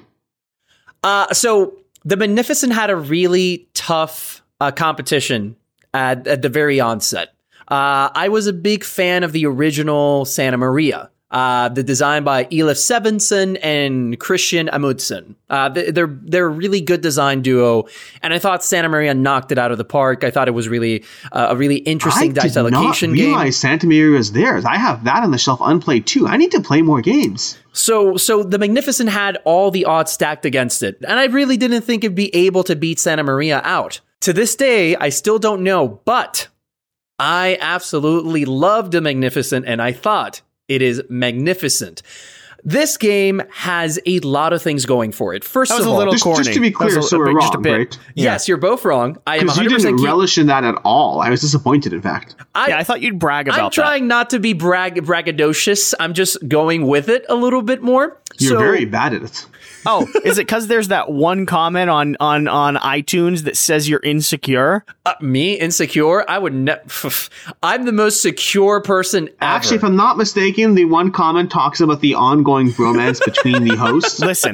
So, The Magnificent had a really tough competition at the very onset. I was a big fan of the original Santa Maria. The design by Elif Svensson and Christian Amundsen. They're a really good design duo, and I thought Santa Maria knocked it out of the park. I thought it was really a really interesting dice allocation game. I did not realize Santa Maria is theirs. I have that on the shelf unplayed too. I need to play more games. So The Magnificent had all the odds stacked against it, and I really didn't think it'd be able to beat Santa Maria out. To this day, I still don't know, but I absolutely loved The Magnificent, and I thought it is magnificent. This game has a lot of things going for it. First of all, just to be clear, so we're wrong, right? Yes, you're both wrong. I am 100% you didn't relish in that at all. I was disappointed, in fact. I thought you'd brag about that. I'm trying not to be braggadocious. I'm just going with it a little bit more. You're very bad at it. Oh, is it because there's that one comment on iTunes that says you're insecure? Me? Insecure? I would I'm the most secure person ever. Actually, if I'm not mistaken, the one comment talks about the ongoing bromance between the hosts. Listen,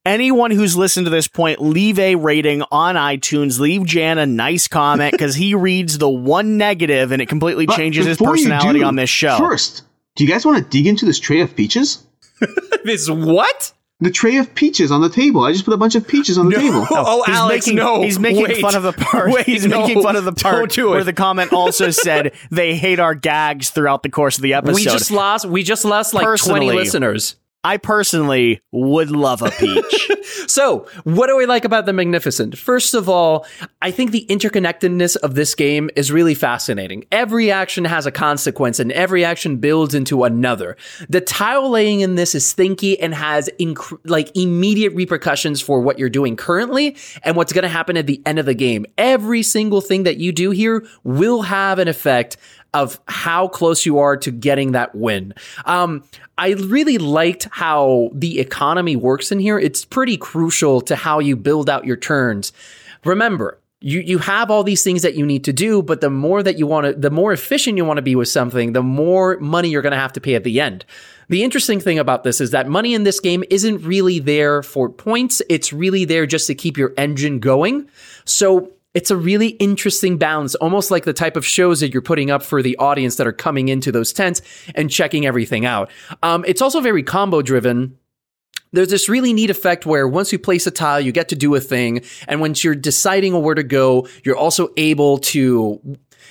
anyone who's listened to this point, leave a rating on iTunes. Leave Jan a nice comment because he reads the one negative and it completely changes his personality on this show. First, do you guys want to dig into this tray of peaches? This what? The tray of peaches on the table. I just put a bunch of peaches on the table. Oh, Alex, no. He's making fun of the part. Making fun of the part where the comment also said they hate our gags throughout the course of the episode. We just lost like 20 listeners. I personally would love a peach. So, what do I like about The Magnificent? First of all, I think the interconnectedness of this game is really fascinating. Every action has a consequence and every action builds into another. The tile laying in this is thinky and has immediate repercussions for what you're doing currently and what's going to happen at the end of the game. Every single thing that you do here will have an effect of how close you are to getting that win. I really liked how the economy works in here. It's pretty crucial to how you build out your turns. Remember, you have all these things that you need to do, but the more efficient you want to be with something, the more money you're going to have to pay at the end. The interesting thing about this is that money in this game isn't really there for points. It's really there just to keep your engine going. So it's a really interesting balance, almost like the type of shows that you're putting up for the audience that are coming into those tents and checking everything out. It's also very combo driven. There's this really neat effect where once you place a tile, you get to do a thing. And once you're deciding where to go, you're also able to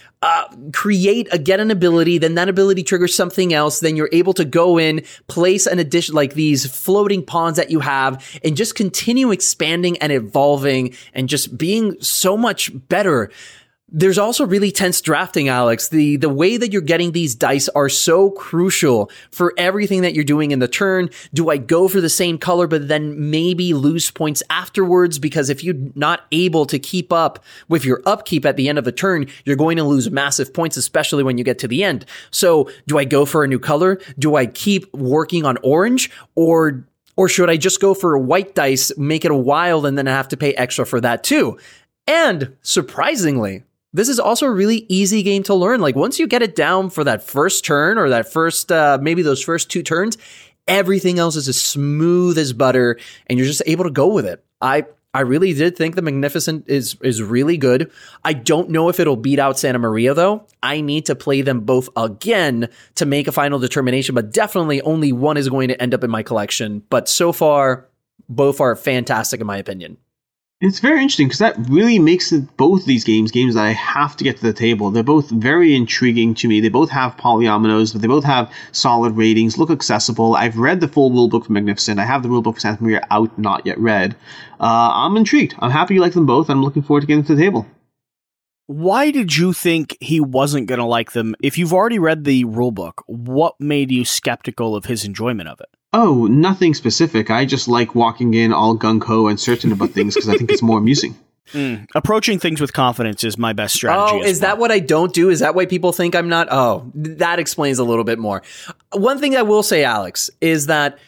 get an ability, then that ability triggers something else, then you're able to go in, place an addition, like these floating pawns that you have, and just continue expanding and evolving and just being so much better. There's also really tense drafting, Alex. The way that you're getting these dice are so crucial for everything that you're doing in the turn. Do I go for the same color, but then maybe lose points afterwards? Because if you're not able to keep up with your upkeep at the end of the turn, you're going to lose massive points, especially when you get to the end. So do I go for a new color? Do I keep working on orange? Or should I just go for a white dice, make it a wild, and then I have to pay extra for that too? And surprisingly, this is also a really easy game to learn. Like once you get it down for that first turn or that first, maybe those first two turns, everything else is as smooth as butter and you're just able to go with it. I really did think The Magnificent is really good. I don't know if it'll beat out Santa Maria though. I need to play them both again to make a final determination, but definitely only one is going to end up in my collection. But so far, both are fantastic in my opinion. It's very interesting because that really makes both these games that I have to get to the table. They're both very intriguing to me. They both have polyominoes, but they both have solid ratings, look accessible. I've read the full rulebook for Magnificent. I have the rulebook for Santa Maria out, not yet read. I'm intrigued. I'm happy you like them both. I'm looking forward to getting to the table. Why did you think he wasn't going to like them? If you've already read the rulebook, what made you skeptical of his enjoyment of it? Oh, nothing specific. I just like walking in all gung-ho and certain about things because I think it's more amusing. Approaching things with confidence is my best strategy. Oh, is that what I don't do? Is that why people think I'm not? Oh, that explains a little bit more. One thing I will say, Alex, is that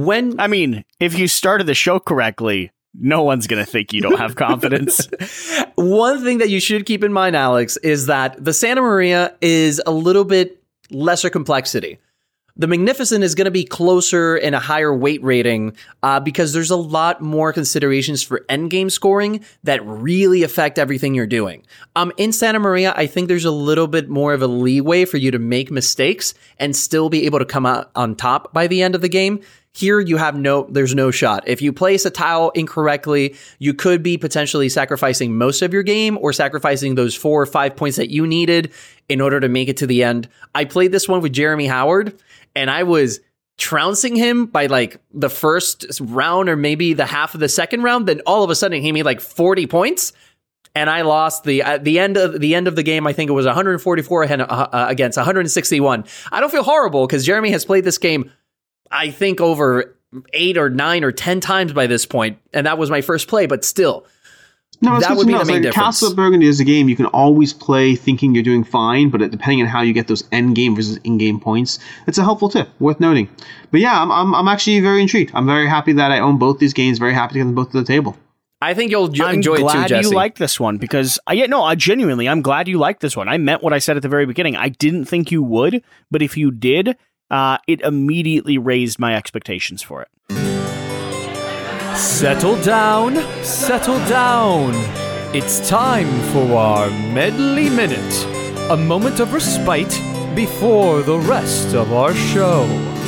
if you started the show correctly, no one's going to think you don't have confidence. One thing that you should keep in mind, Alex, is that the Santa Maria is a little bit lesser complexity. The Magnificent is going to be closer and a higher weight rating because there's a lot more considerations for endgame scoring that really affect everything you're doing. In Santa Maria, I think there's a little bit more of a leeway for you to make mistakes and still be able to come out on top by the end of the game. Here, there's no shot. If you place a tile incorrectly, you could be potentially sacrificing most of your game or sacrificing those 4 or 5 points that you needed in order to make it to the end. I played this one with Jeremy Howard, and I was trouncing him by like the first round or maybe the half of the second round. Then all of a sudden, he made like 40 points. And I lost the end of the game. I think it was 144 against 161. I don't feel horrible because Jeremy has played this game, I think, over 8 or 9 or 10 times by this point, and that was my first play. But still, that would be the main difference. Castle of Burgundy is a game you can always play thinking you're doing fine, but depending on how you get those end game versus in game points, it's a helpful tip worth noting. But yeah, I'm actually very intrigued. I'm very happy that I own both these games. Very happy to get them both to the table. I think you'll enjoy it too, Jesse. I'm glad you like this one because genuinely, I'm glad you like this one. I meant what I said at the very beginning. I didn't think you would, but if you did, it immediately raised my expectations for it. Settle down, settle down. It's time for our Medley Minute, a moment of respite before the rest of our show.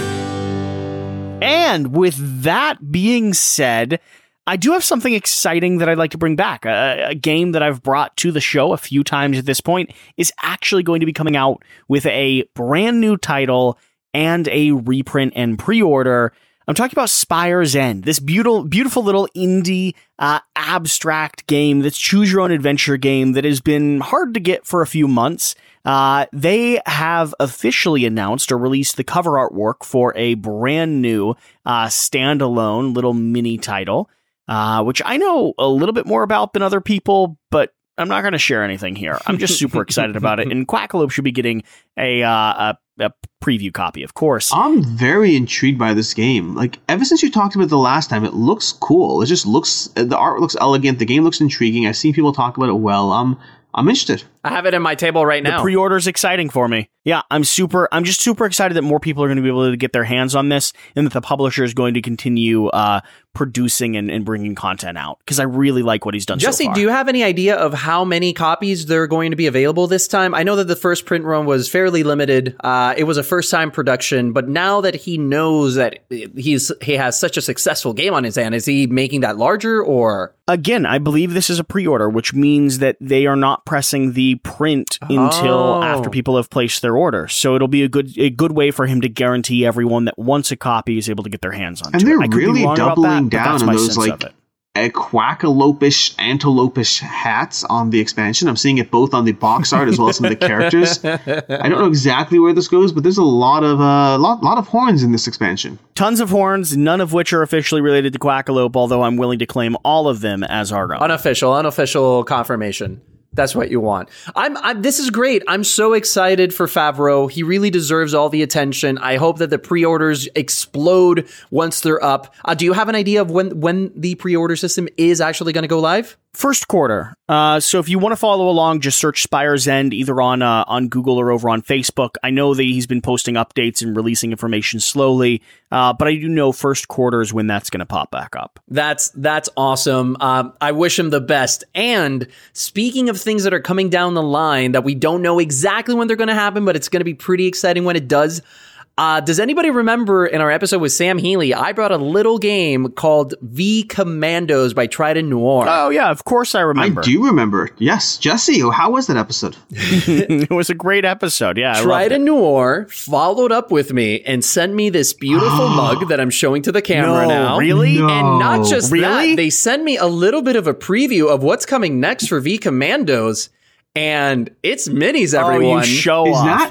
And with that being said, I do have something exciting that I'd like to bring back. A game that I've brought to the show a few times at this point is actually going to be coming out with a brand new title and a reprint and pre-order. I'm talking about Spire's End, this beautiful little indie abstract game that's choose your own adventure game that has been hard to get for a few months. They have officially announced or released the cover artwork for a brand new standalone little mini title, which I know a little bit more about than other people, but I'm not going to share anything here. I'm just super excited about it, and Quackalope should be getting a preview copy, of course. I'm very intrigued by this game. Like, ever since you talked about it the last time, it looks cool. It just looks, the art looks elegant. The game looks intriguing. I've seen people talk about it well. I'm interested. I have it in my table right now. The pre-order is exciting for me. Yeah, I'm just super excited that more people are going to be able to get their hands on this, and that the publisher is going to continue producing and bringing content out, because I really like what he's done Jesse, so far. do you have any idea of how many copies they're going to be available this time? I know that the first print run was fairly limited. It was a first-time production, but now that he knows that he has such a successful game on his hand, is he making that larger, or? Again, I believe this is a pre-order, which means that they are not pressing the print until after people have placed their order. So it'll be a good way for him to guarantee everyone that wants a copy is able to get their hands on it. And they're really doubling down on those like Quackalope-ish, Antelope-ish hats on the expansion. I'm seeing it both on the box art as well as some of the characters. I don't know exactly where this goes, but there's a lot of horns in this expansion. Tons of horns, none of which are officially related to Quackalope, although I'm willing to claim all of them as our own. Unofficial confirmation. That's what you want. This is great. I'm so excited for Favreau. He really deserves all the attention. I hope that the pre-orders explode once they're up. Do you have an idea of when the pre-order system is actually going to go live? First quarter. So if you want to follow along, just search Spire's End either on Google or over on Facebook. I know that he's been posting updates and releasing information slowly, but I do know first quarter is when that's going to pop back up. That's awesome. I wish him the best. And speaking of things that are coming down the line that we don't know exactly when they're going to happen, but it's going to be pretty exciting when it does. Does anybody remember in our episode with Sam Healy, I brought a little game called V Commandos by Trident Noir. Oh, yeah, of course I remember. I do remember. Yes. Jesse, how was that episode? It was a great episode. Yeah, Trident Noir followed up with me and sent me this beautiful mug that I'm showing to the camera now. Really? No. And not just Really? that, they sent me a little bit of a preview of what's coming next for V Commandos. And it's minis, everyone. Oh, you show Is off.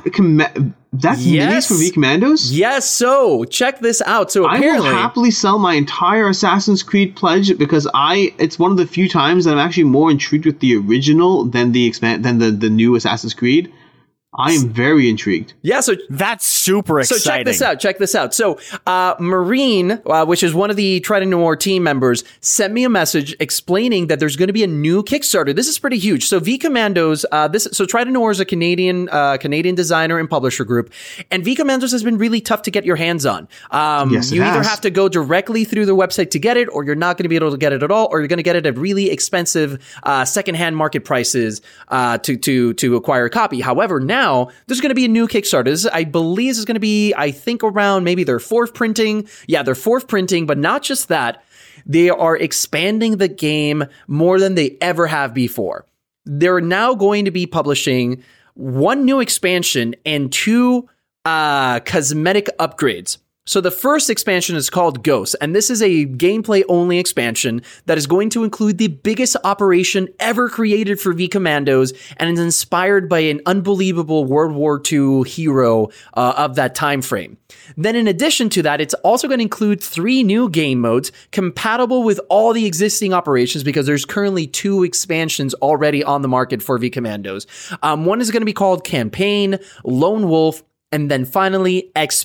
that's Yes. minis for V Commandos? Yes, so check this out. So I apparently, will happily sell my entire Assassin's Creed pledge because it's one of the few times that I'm actually more intrigued with the original than the new Assassin's Creed. I am very intrigued. yeah, so That's super exciting. So check this out. So Marine, which is one of the Trident Noir team members, sent me a message explaining that there's going to be a new Kickstarter. This is pretty huge. So V Commandos, so Trident Noir is a Canadian designer and publisher group, and V Commandos has been really tough to get your hands on. Yes, it you either has. have to go directly through the website to get it, or you're not going to be able to get it at all, or you're going to get it at really expensive secondhand market prices to acquire a copy. However, now there's going to be a new Kickstarter. I believe this is going to be, I think, around maybe their fourth printing. Yeah, their fourth printing, but not just that. They are expanding the game more than they ever have before. They're now going to be publishing one new expansion and two cosmetic upgrades. So the first expansion is called Ghost, and this is a gameplay-only expansion that is going to include the biggest operation ever created for V Commandos, and is inspired by an unbelievable World War II hero of that time frame. Then in addition to that, it's also going to include 3 new game modes compatible with all the existing operations, because there's currently 2 expansions already on the market for V Commandos. One is going to be called Campaign, Lone Wolf, and then finally XP.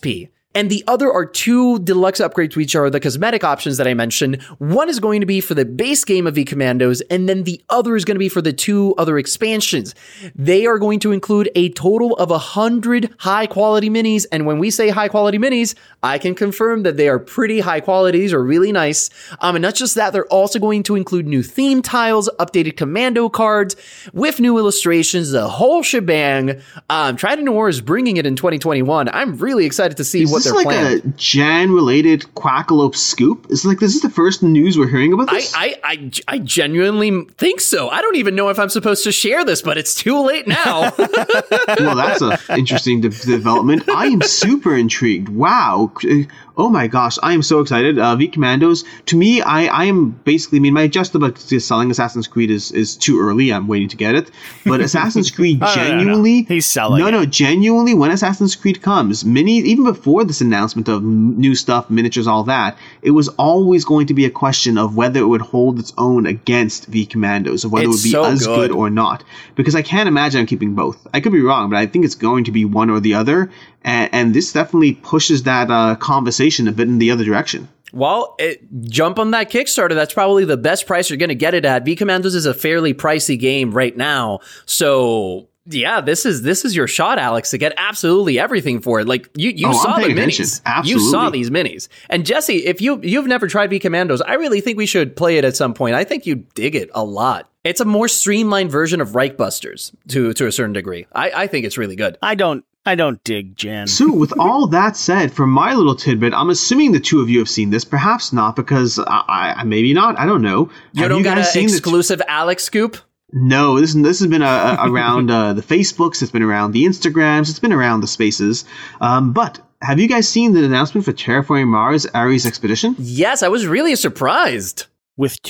And the other are 2 deluxe upgrades, which are the cosmetic options that I mentioned. One is going to be for the base game of V Commandos, and then the other is going to be for the 2 other expansions. They are going to include a total of 100 high-quality minis, and when we say high-quality minis, I can confirm that they are pretty high quality. These are really nice. And not just that, they're also going to include new theme tiles, updated commando cards, with new illustrations, the whole shebang. Trident Noir is bringing it in 2021. I'm really excited to see what they're planning. Is this like a Jan-related Quackalope scoop? Is this the first news we're hearing about this? I genuinely think so. I don't even know if I'm supposed to share this, but it's too late now. Well, that's an interesting development. I am super intrigued. Wow. Oh my gosh, I am so excited. V Commandos, to me, I am basically, my just about selling Assassin's Creed is too early. I'm waiting to get it. But Assassin's Creed genuinely... No. He's selling it. Genuinely, when Assassin's Creed comes, even before this announcement of new stuff, miniatures, all that, it was always going to be a question of whether it would hold its own against V Commandos, of whether it would be as good or not. Because I can't imagine I'm keeping both. I could be wrong, but I think it's going to be one or the other. And this definitely pushes that conversation a bit in the other direction. Well, jump on that Kickstarter. That's probably the best price you're going to get it at. V Commandos is a fairly pricey game right now. So, yeah, this is your shot, Alex, to get absolutely everything for it. Like, you saw the minis. Absolutely. You saw these minis. And Jesse, if you've never tried V Commandos, I really think we should play it at some point. I think you dig it a lot. It's a more streamlined version of Reichbusters to a certain degree. I think it's really good. I don't dig Jan. So with all that said, for my little tidbit, I'm assuming the 2 of you have seen this. Perhaps not, because I maybe not. I don't know. You don't got an exclusive Alex scoop? No, this has been around the Facebooks. It's been around the Instagrams. It's been around the spaces. But have you guys seen the announcement for Terraforming Mars Ares Expedition? Yes, I was really surprised. With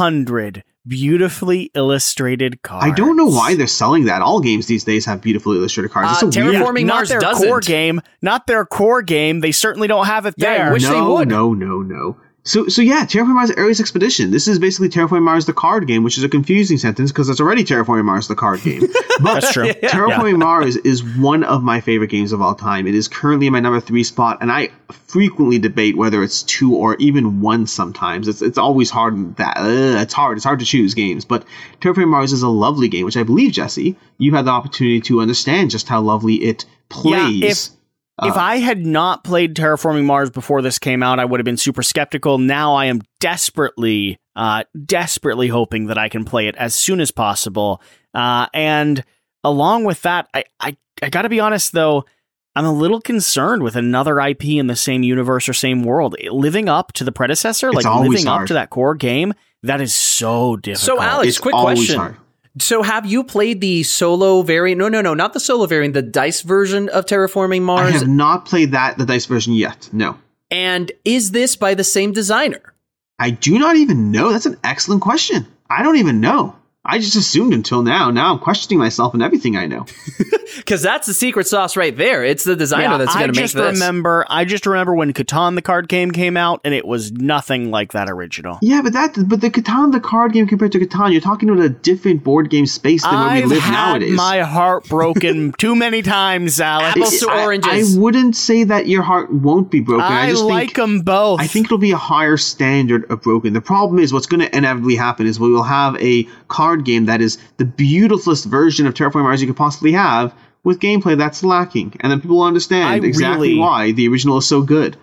200 beautifully illustrated cards. I don't know why they're selling that. All games these days have beautifully illustrated cards. Terraforming Mars not their doesn't. core game. Not their core game. They certainly don't have it there. I wish they would. No. So yeah, Terraforming Mars Ares Expedition. This is basically Terraforming Mars the card game, which is a confusing sentence because it's already Terraforming Mars the card game. But that's true. Terraforming Mars is one of my favorite games of all time. It is currently in my number 3 spot, and I frequently debate whether it's 2 or even 1 sometimes. It's always hard that it's hard to choose games. But Terraforming Mars is a lovely game, which I believe, Jesse, you had the opportunity to understand just how lovely it plays. Yeah, if I had not played Terraforming Mars before this came out, I would have been super skeptical. Now I am desperately hoping that I can play it as soon as possible. And along with that, I got to be honest, though, I'm a little concerned with another IP in the same universe or same world. Living up to the predecessor, like living up to that core game, that is so difficult. So, Alex, quick question. Hard. So have you played the solo variant? No, not the solo variant, the DICE version of Terraforming Mars? I have not played the DICE version yet, no. And is this by the same designer? I do not even know. That's an excellent question. I don't even know. I just assumed until now. Now I'm questioning myself and everything I know. Because that's the secret sauce right there. It's the designer that's going to make this. I just remember when Catan the card game came out, and it was nothing like that original. Yeah, but the Catan the card game compared to Catan, you're talking about a different board game space than where we live nowadays. I've had my heart broken too many times, Alex. Apples to oranges. I wouldn't say that your heart won't be broken. I just like them both. I think it'll be a higher standard of broken. The problem is what's going to inevitably happen is we will have a card game that is the beautifulest version of Terraforming Mars you could possibly have with gameplay that's lacking, and then people will understand exactly why the original is so good.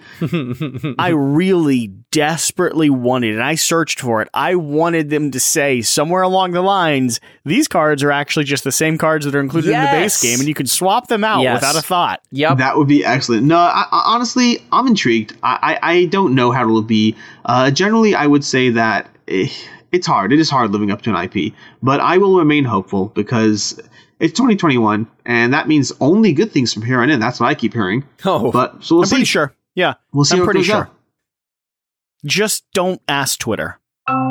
I really desperately wanted, and I searched for it, I wanted them to say somewhere along the lines, these cards are actually just the same cards that are included in the base game, and you can swap them out without a thought. Yep. That would be excellent. No, honestly, I'm intrigued. I don't know how it'll be. Generally, I would say that it's hard. It is hard living up to an IP, but I will remain hopeful because it's 2021, and that means only good things from here on in. That's what I keep hearing. Oh, but so we'll see. Pretty sure. Yeah, we'll see. I'm pretty sure. Just don't ask Twitter.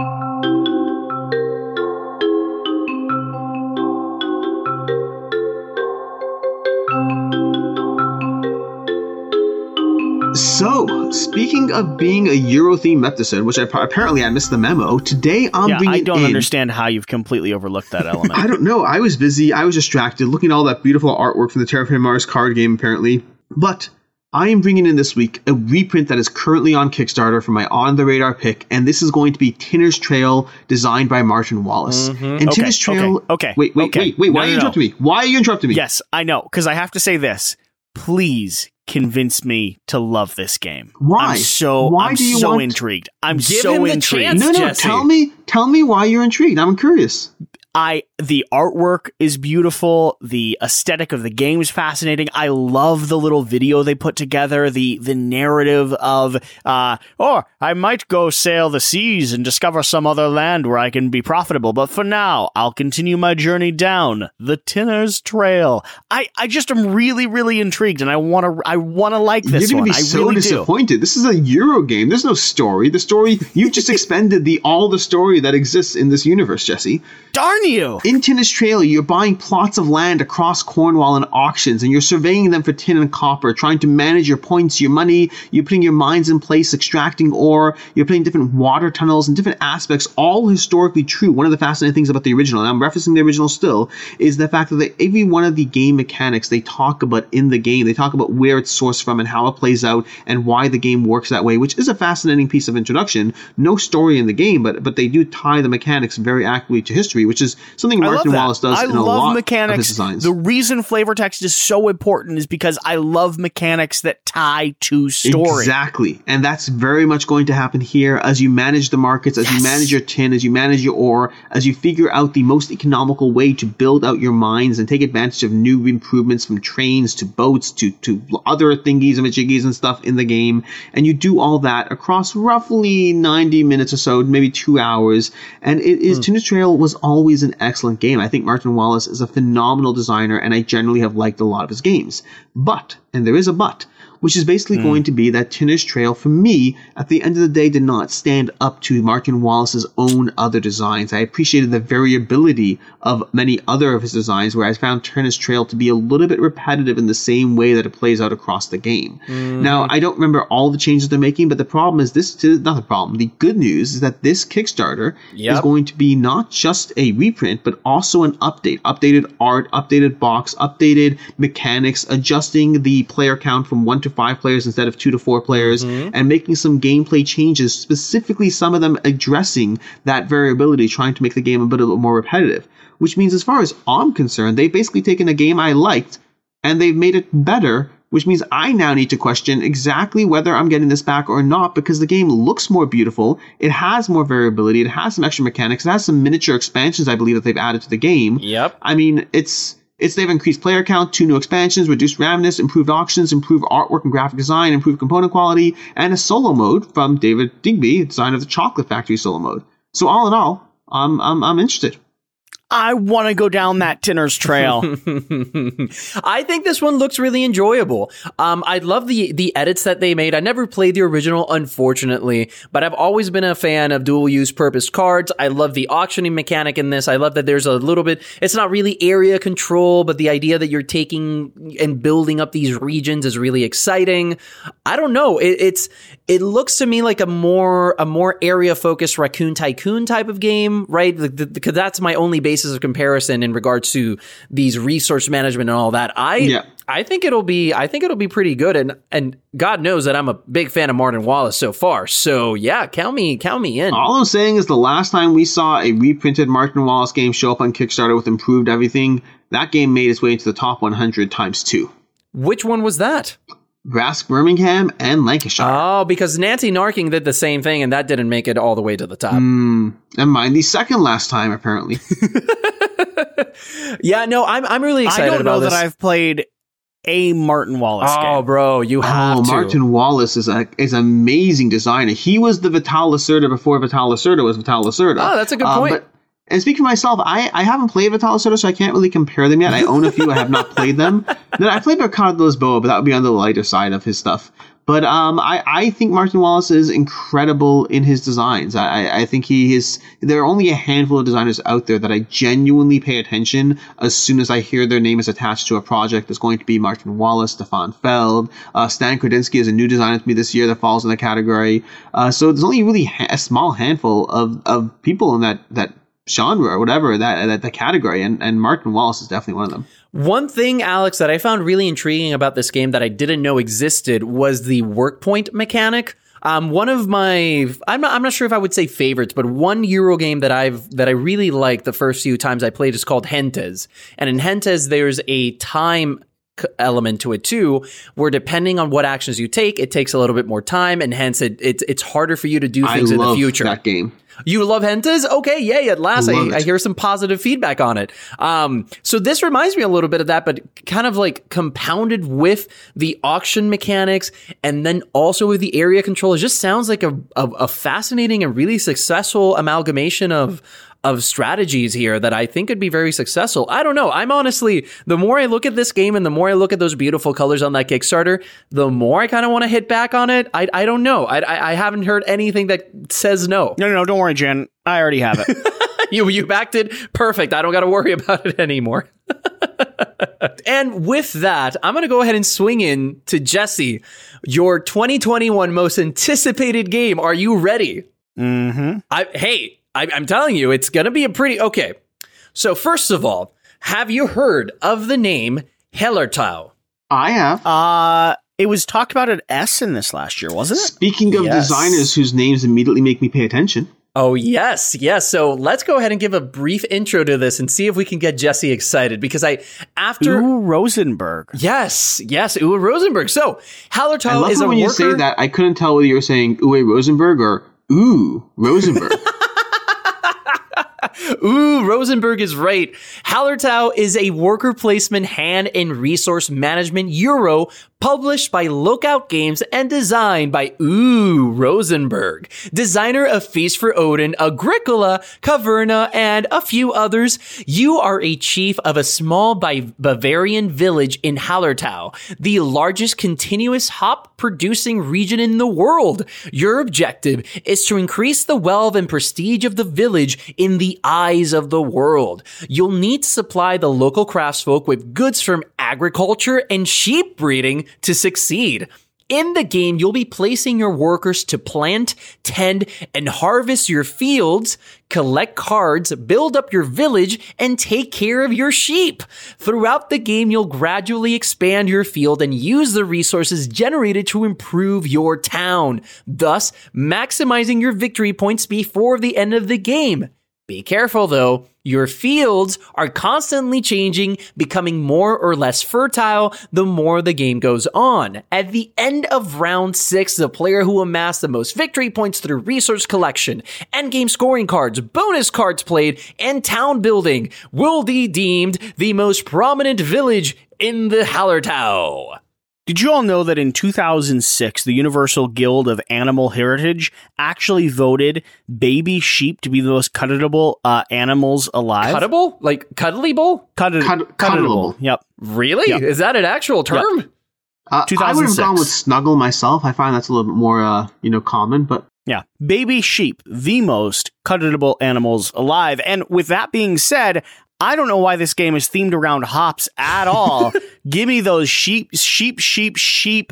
So, speaking of being a Euro-themed episode, which apparently I missed the memo, today I'm bringing in... I don't understand how you've completely overlooked that element. I don't know. I was busy. I was distracted looking at all that beautiful artwork from the Terraforming Mars card game, apparently. But I am bringing in this week a reprint that is currently on Kickstarter for my On the Radar pick, and this is going to be Tinner's Trail, designed by Martin Wallace. And Tinner's Trail... Okay. Wait. Why are you interrupting me? Why are you interrupting me? Yes, I know, because I have to say this. Please convince me to love this game. Why? I'm so intrigued. I'm so intrigued. Chance, No, Jesse. tell me why you're intrigued. I'm curious. The artwork is beautiful. The aesthetic of the game is fascinating. I love the little video they put together. The narrative of, I might go sail the seas and discover some other land where I can be profitable. But for now, I'll continue my journey down the Tinner's Trail. I just am really, really intrigued, and I want to like this You're one. going to be so really disappointed. This is a Euro game. There's no story. The story, you've just expended all the story that exists in this universe, Jesse. Darn you! In Tinner's Trail, you're buying plots of land across Cornwall in auctions, and you're surveying them for tin and copper, trying to manage your points, your money, you're putting your mines in place, extracting ore, you're putting different water tunnels and different aspects, all historically true. One of the fascinating things about the original, and I'm referencing the original still, is the fact that every one of the game mechanics they talk about in the game, they talk about where it's sourced from and how it plays out and why the game works that way, which is a fascinating piece of introduction. No story in the game, but they do tie the mechanics very accurately to history, which is something Martin Wallace does in a lot of his designs. The reason flavor text is so important is because I love mechanics that tie to story. Exactly. And that's very much going to happen here as you manage the markets, as you manage your tin, as you manage your ore, as you figure out the most economical way to build out your mines and take advantage of new improvements from trains to boats to other thingies and majiggies and stuff in the game. And you do all that across roughly 90 minutes or so, maybe 2 hours. And Tinner's Trail was always an excellent game. I think Martin Wallace is a phenomenal designer, and I generally have liked a lot of his games. But, and there is a but, which is basically going to be that Tinner's Trail, for me, at the end of the day, did not stand up to Martin Wallace's own other designs. I appreciated the variability of many other of his designs, where I found Tinner's Trail to be a little bit repetitive in the same way that it plays out across the game. Now, I don't remember all the changes they're making, but the problem is not the problem. The good news is that this Kickstarter is going to be not just a reprint, but also an update. Updated art, updated box, updated mechanics, adjusting the player count from 1 to 5 players instead of 2 to 4 players, and making some gameplay changes, specifically some of them addressing that variability, trying to make the game a bit more repetitive. Which means, as far as I'm concerned, they've basically taken a game I liked and they've made it better, which means I now need to question exactly whether I'm getting this back or not, because the game looks more beautiful, it has more variability, it has some extra mechanics, it has some miniature expansions, I believe, that they've added to the game. I mean, they've increased player count, 2 new expansions, reduced randomness, improved auctions, improved artwork and graphic design, improved component quality, and a solo mode from David Digby, designer of the Chocolate Factory solo mode. So all in all, I'm interested. I want to go down that Tinner's Trail. I think this one looks really enjoyable. I love the edits that they made. I never played the original, unfortunately, but I've always been a fan of dual use purpose cards. I love the auctioning mechanic in this. I love that there's a little bit, it's not really area control, but the idea that you're taking and building up these regions is really exciting. I don't know. It looks to me like a more area focused Raccoon Tycoon type of game, right? Because that's my only basis of comparison in regards to these resource management and all that. I think it'll be pretty good, and God knows that I'm a big fan of Martin Wallace so far. So yeah, count me in. All I'm saying is the last time we saw a reprinted Martin Wallace game show up on Kickstarter with improved everything, that game made its way into the top 100 times 2. Which one was that? Brass Birmingham and Lancashire. Oh, because Nancy Narking did the same thing, and that didn't make it all the way to the top. And mine the second last time, apparently. Yeah, no, I'm really excited about this. I don't know that I've played a Martin Wallace game. Oh, bro, you have to. Martin Wallace is an amazing designer. He was the Vital Lacerda before Vital Lacerda was Vital Lacerda. Oh, that's a good point. And speaking for myself, I haven't played Vital Lacerda, so I can't really compare them yet. I own a few. I have not played them. Then I played Mercado de Lisboa, but that would be on the lighter side of his stuff. But I think Martin Wallace is incredible in his designs. I think there are only a handful of designers out there that I genuinely pay attention as soon as I hear their name is attached to a project. There's going to be Martin Wallace, Stefan Feld, Stan Kredinsky is a new designer to me this year that falls in the category. So there's only really a small handful of people in that genre or whatever, that category. And Martin Wallace is definitely one of them. One thing, Alex, that I found really intriguing about this game that I didn't know existed was the work point mechanic. One of my, I'm not sure if I would say favorites, but one Euro game that I really liked the first few times I played is called Hentes. And in Hentes, there's a time element to it too, where depending on what actions you take, it takes a little bit more time, and hence it's harder for you to do things in the future. That game. You love Hentes? Okay, yay, at last I hear some positive feedback on it. So this reminds me a little bit of that, but kind of like compounded with the auction mechanics and then also with the area control. It just sounds like a fascinating and really successful amalgamation of strategies here that I think could be very successful. I don't know. I'm honestly, the more I look at this game and the more I look at those beautiful colors on that Kickstarter, the more I kind of want to hit back on it. I don't know. I haven't heard anything that says no. No, don't worry, Jen. I already have it. You backed it? Perfect. I don't got to worry about it anymore. And with that, I'm going to go ahead and swing in to Jesse, your 2021 most anticipated game. Are you ready? Mm-hmm. I'm telling you, it's going to be a pretty... Okay, so first of all, have you heard of the name Hellertau? I have. It was talked about at Essen this last year, wasn't it? Speaking of designers whose names immediately make me pay attention. Oh, yes. So let's go ahead and give a brief intro to this and see if we can get Jesse excited, because Uwe Rosenberg. Yes, Uwe Rosenberg. So Hellertau is a when you say that, I couldn't tell whether you were saying Uwe Rosenberg or Ooh, Rosenberg. Ooh, Rosenberg is right. Hellertau is a worker placement hand and resource management Euro published by Lookout Games and designed by Ooh, Rosenberg, designer of Feast for Odin, Agricola, Caverna, and a few others. You are a chief of a small Bavarian village in Hellertau, the largest continuous hop producing region in the world. Your objective is to increase the wealth and prestige of the village in the eyes of the world. You'll need to supply the local craftsfolk with goods from agriculture and sheep breeding to succeed. In the game, you'll be placing your workers to plant, tend, and harvest your fields, collect cards, build up your village, and take care of your sheep. Throughout the game, you'll gradually expand your field and use the resources generated to improve your town, thus maximizing your victory points before the end of the game. Be careful though, your fields are constantly changing, becoming more or less fertile the more the game goes on. At the end of round 6, the player who amassed the most victory points through resource collection, endgame scoring cards, bonus cards played, and town building will be deemed the most prominent village in the Hellertau. Did you all know that in 2006, the Universal Guild of Animal Heritage actually voted baby sheep to be the most cuddable animals alive? Cuddable? Like cuddlyable? Cuddable. Yep. Really? Yep. Is that an actual term? Yep. I would have gone with snuggle myself. I find that's a little bit more, common, but... Yeah. Baby sheep, the most cuddable animals alive. And with that being said, I don't know why this game is themed around hops at all. Give me those sheep, sweet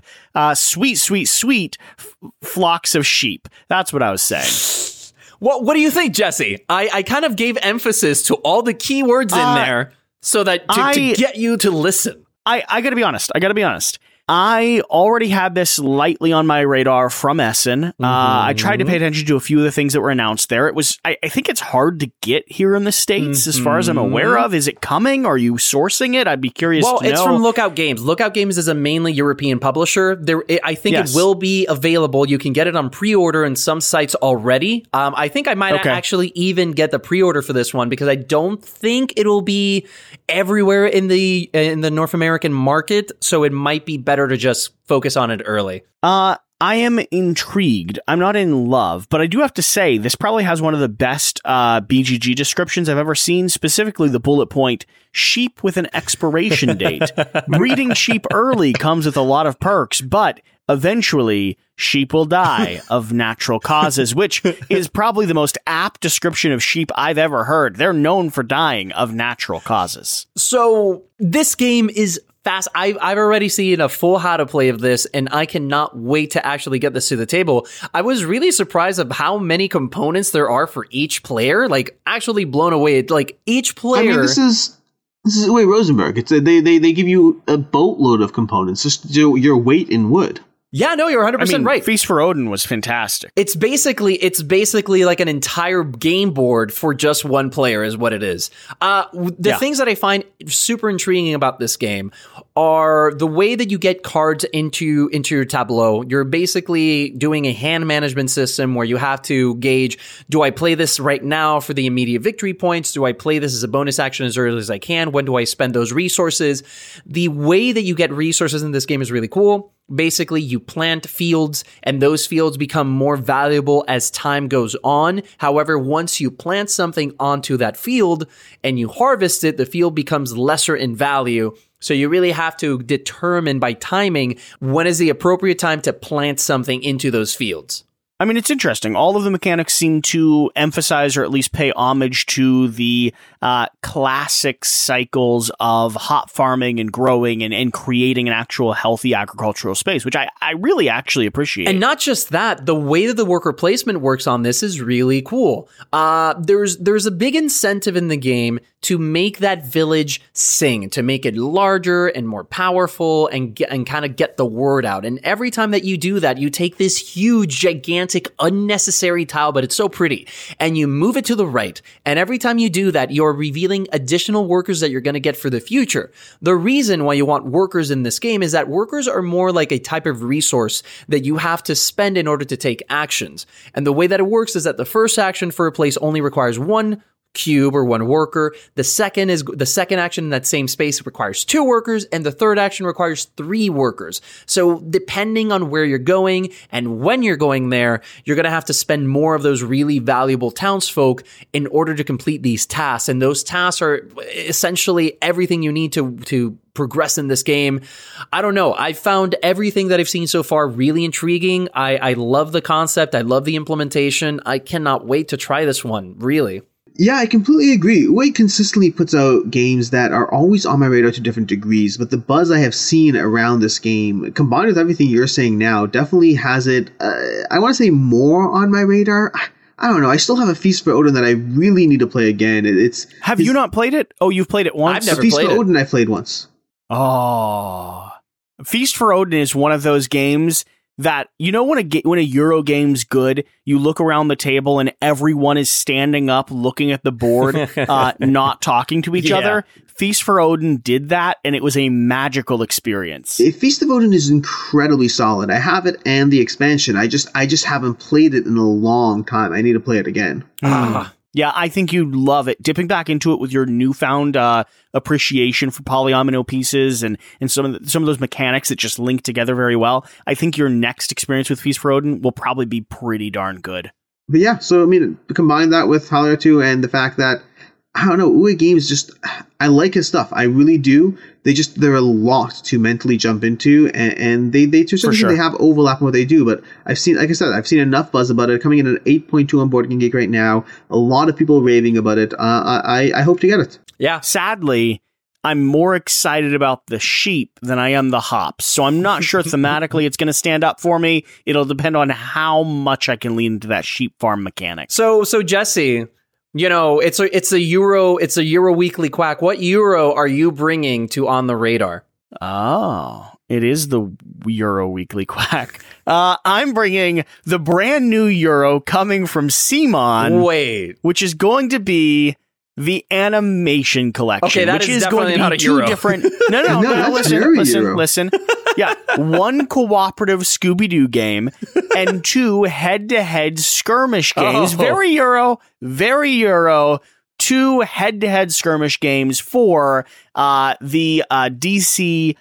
flocks of sheep. That's what I was saying. What do you think, Jesse? I kind of gave emphasis to all the keywords in there so that to get you to listen. I gotta be honest. I already had this lightly on my radar from Essen. I tried to pay attention to a few of the things that were announced there. It was, I think it's hard to get here in the States as far as I'm aware of. Is it coming? Are you sourcing it? I'd be curious to know. Well, it's from Lookout Games. Lookout Games is a mainly European publisher. I think it will be available. You can get it on pre-order in some sites already. I think I might actually even get the pre-order for this one because I don't think it'll be everywhere in the North American market. So it might be better to just focus on it early. I am intrigued. I'm not in love, but I do have to say this probably has one of the best BGG descriptions I've ever seen, specifically the bullet point, sheep with an expiration date. Breeding sheep early comes with a lot of perks, but eventually sheep will die of natural causes, which is probably the most apt description of sheep I've ever heard. They're known for dying of natural causes. So this game is fast. I've already seen a full how to play of this, and I cannot wait to actually get this to the table. I was really surprised of how many components there are for each player. Like, actually blown away. Like, each player. I mean, this is Uwe Rosenberg. It's they give you a boatload of components, just your weight in wood. Yeah, no, you're 100% right. Feast for Odin was fantastic. It's basically like an entire game board for just one player is what it is. The things that I find super intriguing about this game are the way that you get cards into your tableau. You're basically doing a hand management system where you have to gauge, do I play this right now for the immediate victory points? Do I play this as a bonus action as early as I can? When do I spend those resources? The way that you get resources in this game is really cool. Basically, you plant fields, and those fields become more valuable as time goes on. However, once you plant something onto that field and you harvest it, the field becomes lesser in value. So you really have to determine by timing when is the appropriate time to plant something into those fields. I mean, it's interesting. All of the mechanics seem to emphasize or at least pay homage to the classic cycles of hop farming and growing and creating an actual healthy agricultural space, which I really actually appreciate. And not just that, the way that the worker placement works on this is really cool. There's a big incentive in the game to make that village sing, to make it larger and more powerful and kind of get the word out. And every time that you do that, you take this huge, gigantic, unnecessary tile, but it's so pretty, and you move it to the right. And every time you do that, you're revealing additional workers that you're going to get for the future. The reason why you want workers in this game is that workers are more like a type of resource that you have to spend in order to take actions. And the way that it works is that the first action for a place only requires one cube or one worker. The second action in that same space requires 2 workers, and the third action requires 3 workers. So depending on where you're going and when you're going there, you're going to have to spend more of those really valuable townsfolk in order to complete these tasks. And those tasks are essentially everything you need to progress in this game. I don't know. I found everything that I've seen so far really intriguing. I love the concept. I love the implementation. I cannot wait to try this one, really. Yeah, I completely agree. Uwe consistently puts out games that are always on my radar to different degrees, but the buzz I have seen around this game, combined with everything you're saying now, definitely has it, I want to say, more on my radar. I don't know. I still have a Feast for Odin that I really need to play again. Have you not played it? Oh, you've played it once? I've never Feast played for it. Odin I played once. Oh. Feast for Odin is one of those games that, you know, when a Euro game's good, you look around the table and everyone is standing up, looking at the board, not talking to each other. Feast for Odin did that, and it was a magical experience. Feast of Odin is incredibly solid. I have it and the expansion. I just haven't played it in a long time. I need to play it again. Yeah, I think you'd love it. Dipping back into it with your newfound appreciation for polyomino pieces and some of those mechanics that just link together very well. I think your next experience with Feast for Odin will probably be pretty darn good. But yeah, so I mean, combine that with Hallia 2 and the fact that, I don't know, Uwe Games just, I like his stuff. I really do. They're a lot to mentally jump into, and they to some extent they have overlap in what they do, but I've seen enough buzz about it, coming in at 8.2 on Board Game Geek right now. A lot of people raving about it. I hope to get it. Yeah. Sadly, I'm more excited about the sheep than I am the hops, so I'm not sure thematically it's going to stand up for me. It'll depend on how much I can lean into that sheep farm mechanic. So Jesse, you know, it's a Euro Weekly Quack. What Euro are you bringing to On the Radar? Oh, it is the Euro Weekly Quack. I'm bringing the brand new Euro coming from CMON. Wait, which is going to be the Animation Collection. Okay, that which is going to definitely be not a two Euro. different. No. Listen. Yeah, 1 cooperative Scooby-Doo game and 2 head-to-head skirmish games. Oh. Very Euro. 2 head-to-head skirmish games for the DC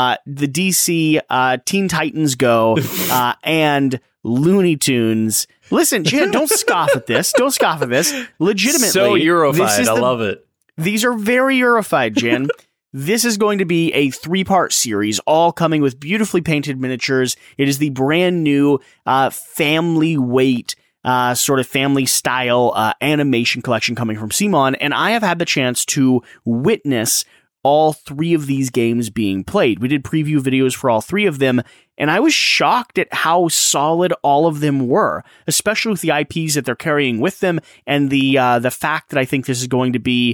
Teen Titans Go and Looney Tunes. Listen, Jan, don't scoff at this. Legitimately, so Eurofied. I love it. These are very Eurofied, Jan. This is going to be a 3-part series, all coming with beautifully painted miniatures. It is the brand new family weight, sort of family style animation collection coming from CMON, and I have had the chance to witness all 3 of these games being played. We did preview videos for all 3 of them, and I was shocked at how solid all of them were, especially with the IPs that they're carrying with them, and the fact that I think this is going to be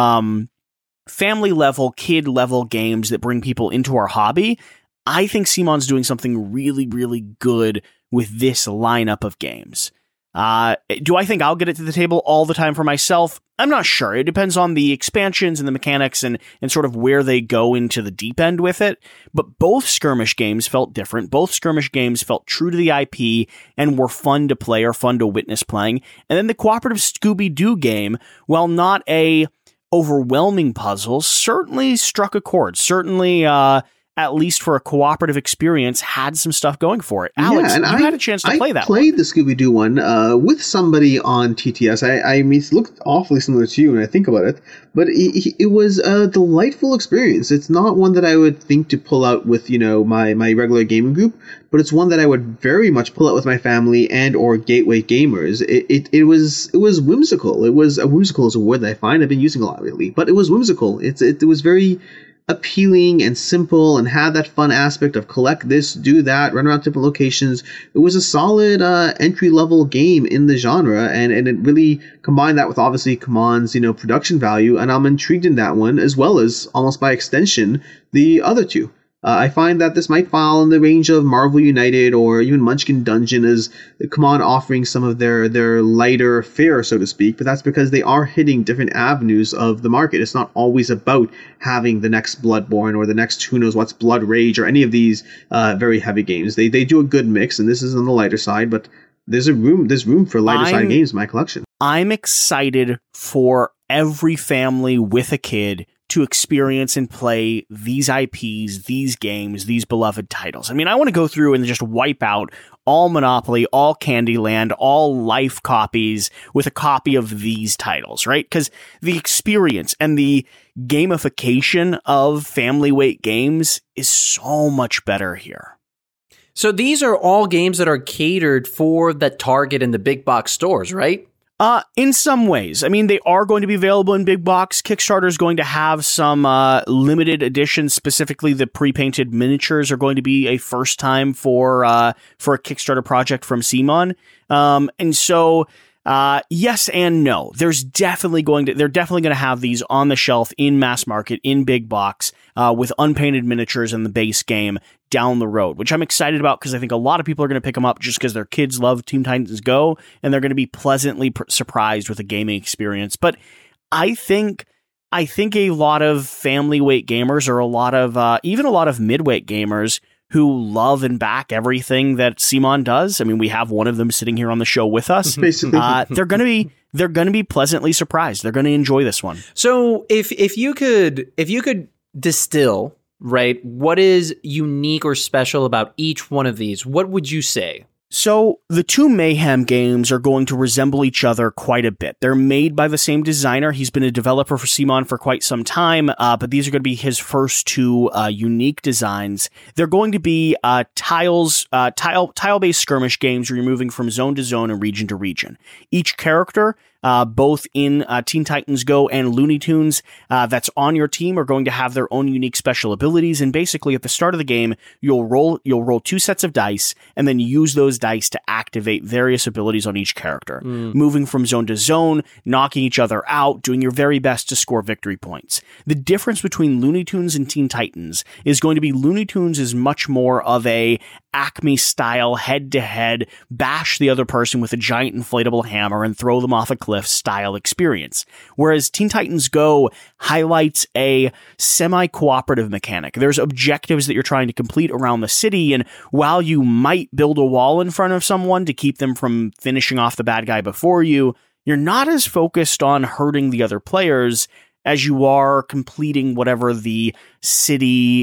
family level, kid level games that bring people into our hobby. I think CMON's doing something really, really good with this lineup of games. Do I think I'll get it to the table all the time for myself? I'm not sure. It depends on the expansions and the mechanics and sort of where they go into the deep end with it. But both skirmish games felt different. Both skirmish games felt true to the IP and were fun to play or fun to witness playing. And then the cooperative Scooby-Doo game, while not a overwhelming puzzle, certainly struck a chord. Certainly, at least for a cooperative experience, had some stuff going for it. Alex, you had a chance to play that one. I played the Scooby-Doo one with somebody on TTS. I mean, it looked awfully similar to you when I think about it, but it was a delightful experience. It's not one that I would think to pull out with, my regular gaming group, but it's one that I would very much pull out with my family and or gateway gamers. It was whimsical. Whimsical is a word that I find I've been using a lot lately, but it was whimsical. It was very appealing and simple and had that fun aspect of collect this, do that, run around different locations. It was a solid entry-level game in the genre, and it really combined that with obviously CMON's production value, and I'm intrigued in that one, as well as, almost by extension, the other 2. I find that this might fall in the range of Marvel United or even Munchkin Dungeon, as CMON offering some of their lighter fare, so to speak, but that's because they are hitting different avenues of the market. It's not always about having the next Bloodborne or the next who knows what's Blood Rage or any of these very heavy games. They do a good mix, and this is on the lighter side, but there's room for lighter side games in my collection. I'm excited for every family with a kid to experience and play these IPs, these games, these beloved titles. I mean, I want to go through and just wipe out all Monopoly, all Candyland, all Life copies with a copy of these titles, right? Because the experience and the gamification of family weight games is so much better here. So these are all games that are catered for the Target and the big box stores, right? In some ways. I mean, they are going to be available in big box. Kickstarter is going to have some limited editions. Specifically, the pre-painted miniatures are going to be a first time for a Kickstarter project from CMON. And so, yes and no. They're definitely going to have these on the shelf in mass market, in big box, with unpainted miniatures in the base game down the road, which I'm excited about because I think a lot of people are going to pick them up just because their kids love Teen Titans Go, and they're going to be pleasantly surprised with a gaming experience. But I think a lot of family weight gamers, or even a lot of midweight gamers who love and back everything that CMON does. I mean, we have one of them sitting here on the show with us. Basically, they're going to be pleasantly surprised. They're going to enjoy this one. So if you could distill, right, what is unique or special about each one of these, what would you say? So the 2 Mayhem games are going to resemble each other quite a bit. They're made by the same designer. He's been a developer for CMON for quite some time, but these are going to be his first 2 unique designs. They're going to be tile-based skirmish games where you're moving from zone to zone and region to region. Each character, both in Teen Titans Go and Looney Tunes, that's on your team are going to have their own unique special abilities. And basically, at the start of the game, you'll roll 2 sets of dice and then use those dice to activate various abilities on each character, moving from zone to zone, knocking each other out, doing your very best to score victory points. The difference between Looney Tunes and Teen Titans is going to be Looney Tunes is much more of a Acme style head-to-head bash the other person with a giant inflatable hammer and throw them off a cliff style experience, whereas Teen Titans Go highlights a semi-cooperative mechanic. There's objectives that you're trying to complete around the city, and while you might build a wall in front of someone to keep them from finishing off the bad guy before you, you're not as focused on hurting the other players as you are completing whatever the city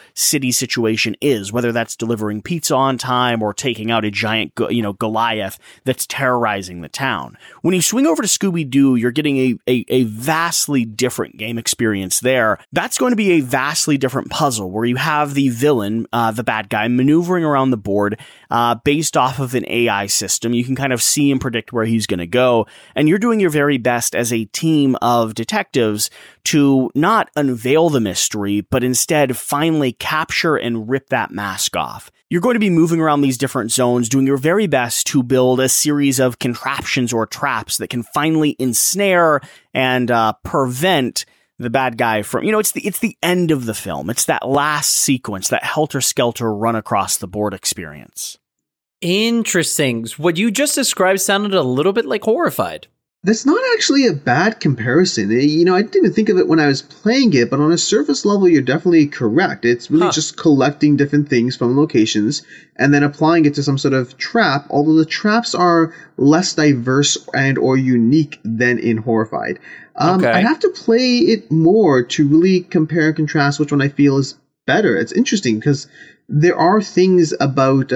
situation is, whether that's delivering pizza on time or taking out a giant, Goliath that's terrorizing the town. When you swing over to Scooby-Doo, you're getting a vastly different game experience there. That's going to be a vastly different puzzle where you have the villain, the bad guy, maneuvering around the board based off of an AI system. You can kind of see and predict where he's going to go, and you're doing your very best as a team of detectives objectives to not unveil the mystery, but instead finally capture and rip that mask off. You're going to be moving around these different zones, doing your very best to build a series of contraptions or traps that can finally ensnare and prevent the bad guy from, it's the end of the film. It's that last sequence, that helter-skelter run across the board experience. Interesting. What you just described sounded a little bit like Horrified. That's not actually a bad comparison. I didn't even think of it when I was playing it, but on a surface level, you're definitely correct. It's really just collecting different things from locations and then applying it to some sort of trap, although the traps are less diverse and or unique than in Horrified. I'd have to play it more to really compare and contrast which one I feel is better. It's interesting because there are things about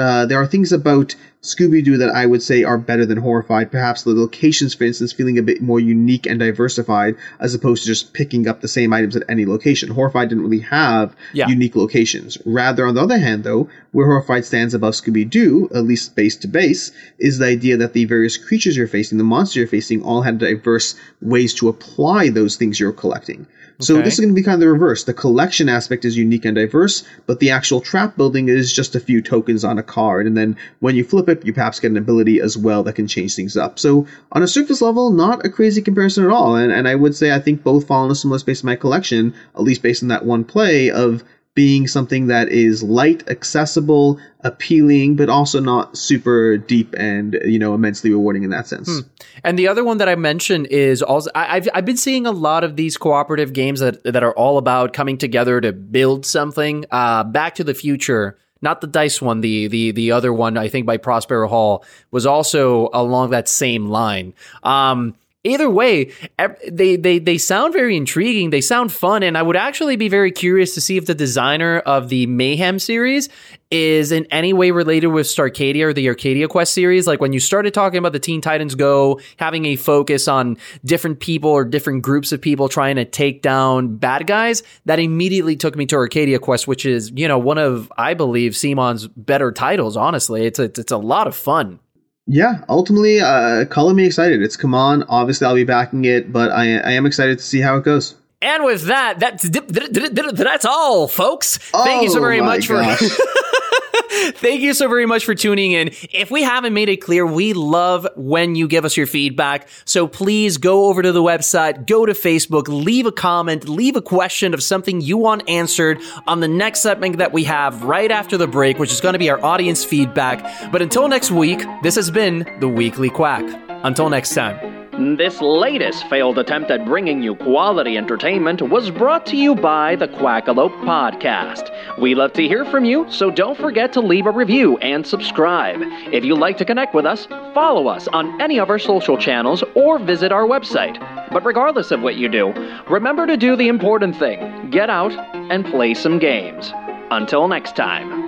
Scooby-Doo that I would say are better than Horrified. Perhaps the locations, for instance, feeling a bit more unique and diversified as opposed to just picking up the same items at any location. Horrified didn't really have unique locations. Rather, on the other hand, though, where Horrified stands above Scooby-Doo, at least base to base, is the idea that the various creatures you're facing, the monsters you're facing, all had diverse ways to apply those things you're collecting. So this is going to be kind of the reverse. The collection aspect is unique and diverse, but the actual trap building is just a few tokens on a card. And then when you flip it, you perhaps get an ability as well that can change things up. So on a surface level, not a crazy comparison at all. And I would say I think both fall in a similar space in my collection, at least based on that one play of being something that is light, accessible, appealing, but also not super deep and, immensely rewarding in that sense. And the other one that I mentioned is also, I've been seeing a lot of these cooperative games that are all about coming together to build something. Back to the Future, not the dice one, the other one, I think by Prospero Hall, was also along that same line. Either way, they sound very intriguing. They sound fun, and I would actually be very curious to see if the designer of the Mayhem series is in any way related with Starcadia or the Arcadia Quest series. Like when you started talking about the Teen Titans Go, having a focus on different people or different groups of people trying to take down bad guys, that immediately took me to Arcadia Quest, which is, one of, I believe, CMON's better titles, honestly. It's a lot of fun. Yeah, ultimately, color me excited. It's come on. Obviously, I'll be backing it, but I am excited to see how it goes. And with that's all, folks. Thank you so very much for Thank you so very much for tuning in. If we haven't made it clear, we love when you give us your feedback. So please go over to the website, go to Facebook, leave a comment, leave a question of something you want answered on the next segment that we have right after the break, which is going to be our audience feedback. But until next week, this has been the Weekly Quack. Until next time. This latest failed attempt at bringing you quality entertainment was brought to you by the Quackalope Podcast. We love to hear from you, so don't forget to leave a review and subscribe. If you'd like to connect with us, follow us on any of our social channels or visit our website. But regardless of what you do, remember to do the important thing. Get out and play some games. Until next time.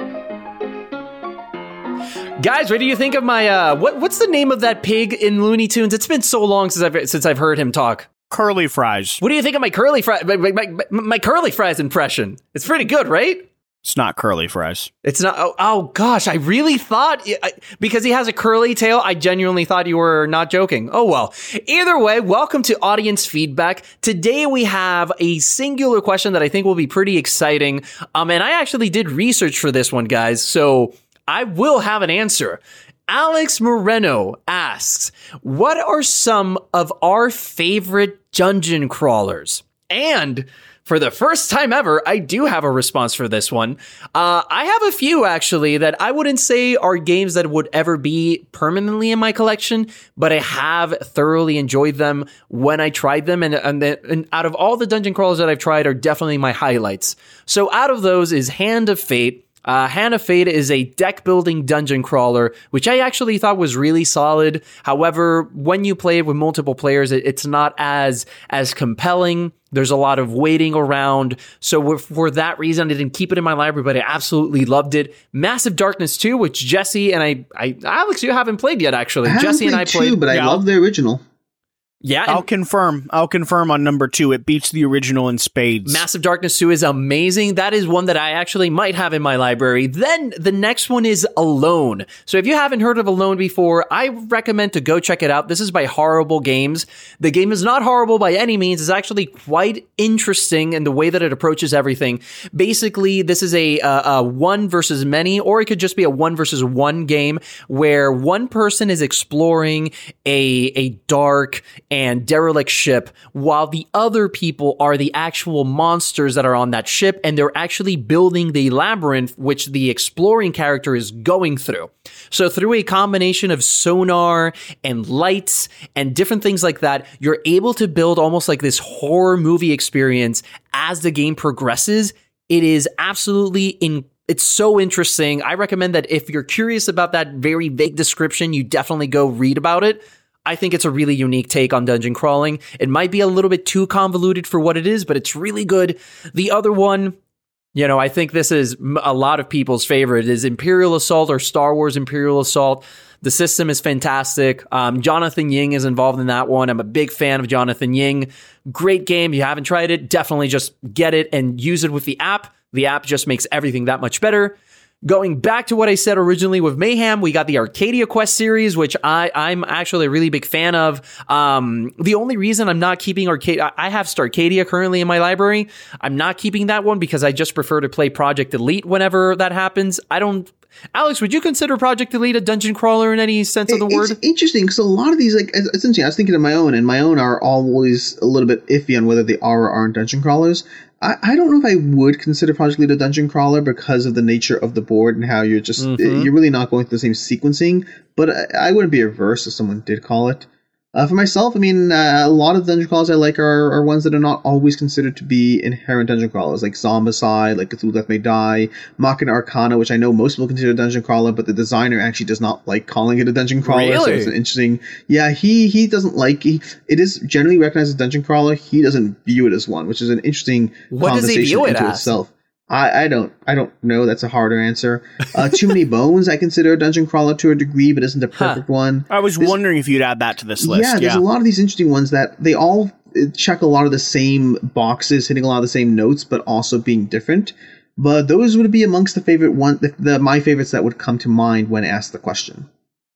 Guys, what do you think of my, what's the name of that pig in Looney Tunes? It's been so long since I've heard him talk. Curly Fries. What do you think of my Curly Fries, my Curly Fries impression? It's pretty good, right? It's not Curly Fries. It's not, oh gosh, I really thought, because he has a curly tail, I genuinely thought you were not joking. Oh well. Either way, welcome to audience feedback. Today we have a singular question that I think will be pretty exciting. And I actually did research for this one, guys, so I will have an answer. Alex Moreno asks, what are some of our favorite dungeon crawlers? And for the first time ever, I do have a response for this one. I have a few, actually, that I wouldn't say are games that would ever be permanently in my collection, but I have thoroughly enjoyed them when I tried them. And out of all the dungeon crawlers that I've tried are definitely my highlights. So out of those is Hand of Fate. Hand of Fate is a deck-building dungeon crawler, which I actually thought was really solid. However, when you play it with multiple players, it's not as compelling. There's a lot of waiting around. So for that reason, I didn't keep it in my library, but I absolutely loved it. Massive Darkness 2, which Jesse and I Alex, you haven't played yet, actually. Jesse and I played. But I love the original. Yeah, I'll confirm on number 2. It beats the original in spades. Massive Darkness 2 is amazing. That is one that I actually might have in my library. Then the next one is Alone. So if you haven't heard of Alone before, I recommend to go check it out. This is by Horrible Games. The game is not horrible by any means. It's actually quite interesting in the way that it approaches everything. Basically, this is a one versus many, or it could just be a 1 versus 1 game where one person is exploring a dark and derelict ship, while the other people are the actual monsters that are on that ship, and they're actually building the labyrinth which the exploring character is going through. So through a combination of sonar and lights and different things like that, you're able to build almost like this horror movie experience as the game progresses. It is absolutely it's so interesting. I recommend that if you're curious about that very vague description, you definitely go read about it. I think it's a really unique take on dungeon crawling. It might be a little bit too convoluted for what it is, but it's really good. The other one, I think this is a lot of people's favorite, is Imperial Assault or Star Wars Imperial Assault. The system is fantastic. Jonathan Ying is involved in that one. I'm a big fan of Jonathan Ying. Great game. If you haven't tried it, definitely just get it and use it with the app. The app just makes everything that much better. Going back to what I said originally with Mayhem, we got the Arcadia Quest series, which I'm actually a really big fan of. The only reason I'm not keeping Arcadia, I have Starcadia currently in my library. I'm not keeping that one because I just prefer to play Project Elite whenever that happens. Alex, would you consider Project Elite a dungeon crawler in any sense of the word? It's interesting because a lot of these, essentially, I was thinking of my own, and my own are always a little bit iffy on whether they are or aren't dungeon crawlers. I don't know if I would consider Project Elite a dungeon crawler because of the nature of the board and how you're just, you're really not going through the same sequencing, but I wouldn't be averse if someone did call it. For myself, a lot of dungeon crawlers I like are ones that are not always considered to be inherent dungeon crawlers, like Zombicide, like Cthulhu Death May Die, Machina Arcana, which I know most people consider a dungeon crawler, but the designer actually does not like calling it a dungeon crawler. Really? So it's an interesting. Yeah, he doesn't like. It is generally recognized as a dungeon crawler. He doesn't view it as one, which is an interesting conversation into itself. I don't know. That's a harder answer. Too Many Bones I consider a dungeon crawler to a degree, but isn't a perfect one. I was wondering if you'd add that to this list. Yeah, there's a lot of these interesting ones that they all check a lot of the same boxes, hitting a lot of the same notes, but also being different. But those would be amongst the favorite my favorites that would come to mind when asked the question.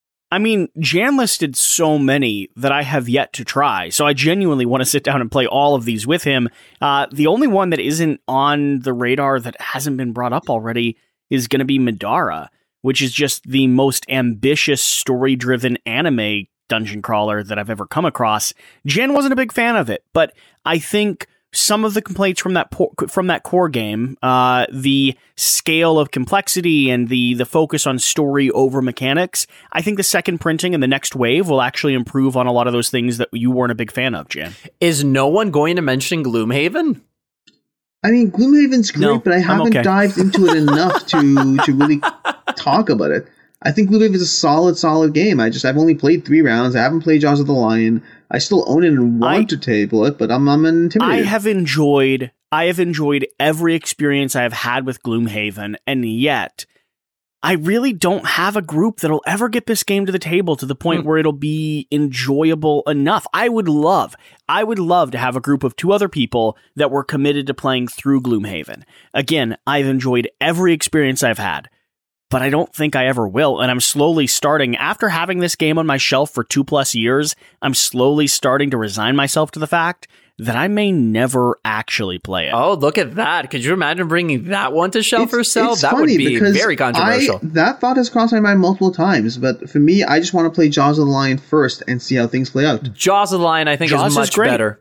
Jan listed so many that I have yet to try, so I genuinely want to sit down and play all of these with him. The only one that isn't on the radar that hasn't been brought up already is going to be Madara, which is just the most ambitious, story-driven anime dungeon crawler that I've ever come across. Jan wasn't a big fan of it, but I think some of the complaints from that core game, the scale of complexity and the focus on story over mechanics, I think the second printing and the next wave will actually improve on a lot of those things that you weren't a big fan of, Jan. Is no one going to mention Gloomhaven? Gloomhaven's great, but I haven't dived into it enough to really talk about it. I think Gloomhaven is a solid game. I've only played 3 rounds. I haven't played Jaws of the Lion. I still own it and want to table it, but I'm intimidated. I have enjoyed every experience I have had with Gloomhaven, and yet I really don't have a group that'll ever get this game to the table to the point where it'll be enjoyable enough. I would love to have a group of 2 other people that were committed to playing through Gloomhaven. Again, I've enjoyed every experience I've had, but I don't think I ever will. And I'm slowly starting, after having this game on my shelf for 2+ years, I'm slowly starting to resign myself to the fact that I may never actually play it. Oh, look at that. Could you imagine bringing that one to shelf or sell? That would be very controversial. That thought has crossed my mind multiple times, but for me, I just want to play Jaws of the Lion first and see how things play out. Jaws of the Lion, I think, is much better.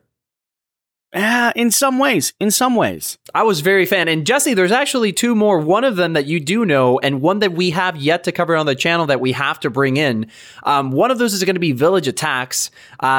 In some ways. I was very fan. And Jesse, there's actually 2 more. One of them that you do know, and one that we have yet to cover on the channel that we have to bring in. One of those is going to be Village Attacks.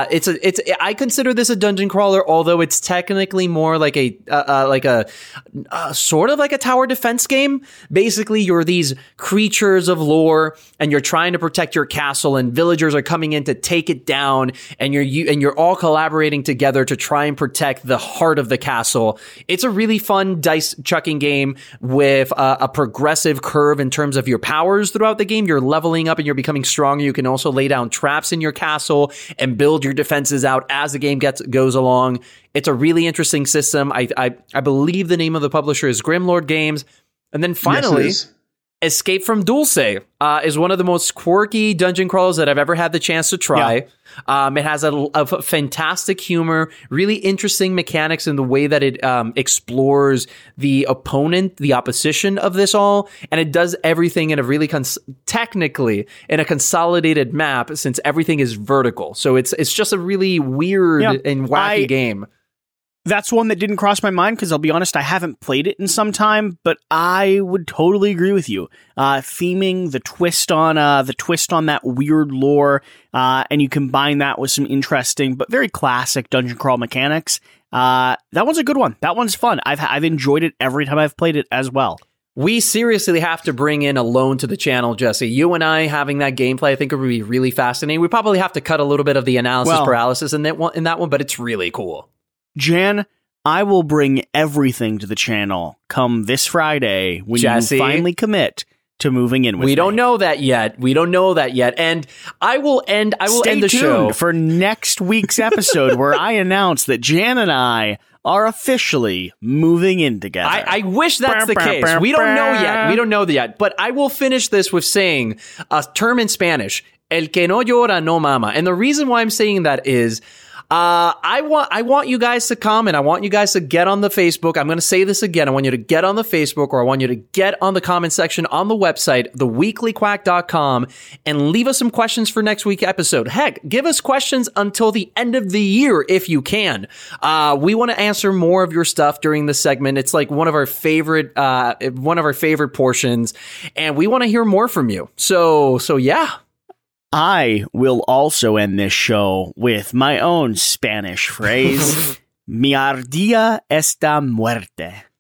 I consider this a dungeon crawler, although it's technically more like a sort of like a tower defense game. Basically, you're these creatures of lore, and you're trying to protect your castle, and villagers are coming in to take it down, and you're all collaborating together to try and protect the heart of the castle. It's a really fun dice chucking game with a progressive curve in terms of your powers throughout the game. You're leveling up and you're becoming stronger. You can also lay down traps in your castle and build your defenses out as the game goes along. It's a really interesting system. I believe the name of the publisher is Grimlord Games. And then finally, Yes, Escape from Dulce is one of the most quirky dungeon crawlers that I've ever had the chance to try. Yeah. It has a fantastic humor, really interesting mechanics in the way that it explores the opponent, the opposition of this all, and it does everything in a really technically in a consolidated map since everything is vertical. So it's just a really weird and wacky game. That's one that didn't cross my mind because I'll be honest, I haven't played it in some time, but I would totally agree with you. Theming the twist on that weird lore, and you combine that with some interesting but very classic dungeon crawl mechanics. That one's a good one. That one's fun. I've enjoyed it every time I've played it as well. We seriously have to bring in Alone to the channel, Jesse. You and I having that gameplay, I think it would be really fascinating. We probably have to cut a little bit of the analysis paralysis in that one, but it's really cool. Jan, I will bring everything to the channel come this Friday when Jesse, you finally commit to moving in with me. We don't know that yet. And I will end the show for next week's episode where I announce that Jan and I are officially moving in together. I wish that's the case. We don't know yet. But I will finish this with saying a term in Spanish, el que no llora no mama. And the reason why I'm saying that is I want you guys to come and I want you guys to get on the Facebook. I'm going to say this again. I want you to get on the Facebook, or I want you to get on the comment section on the website, theweeklyquack.com, and leave us some questions for next week's episode. Heck, give us questions until the end of the year if you can. We want to answer more of your stuff during this segment. It's like one of our favorite portions, and we want to hear more from you. So yeah. I will also end this show with my own Spanish phrase, Mi ardilla está muerte.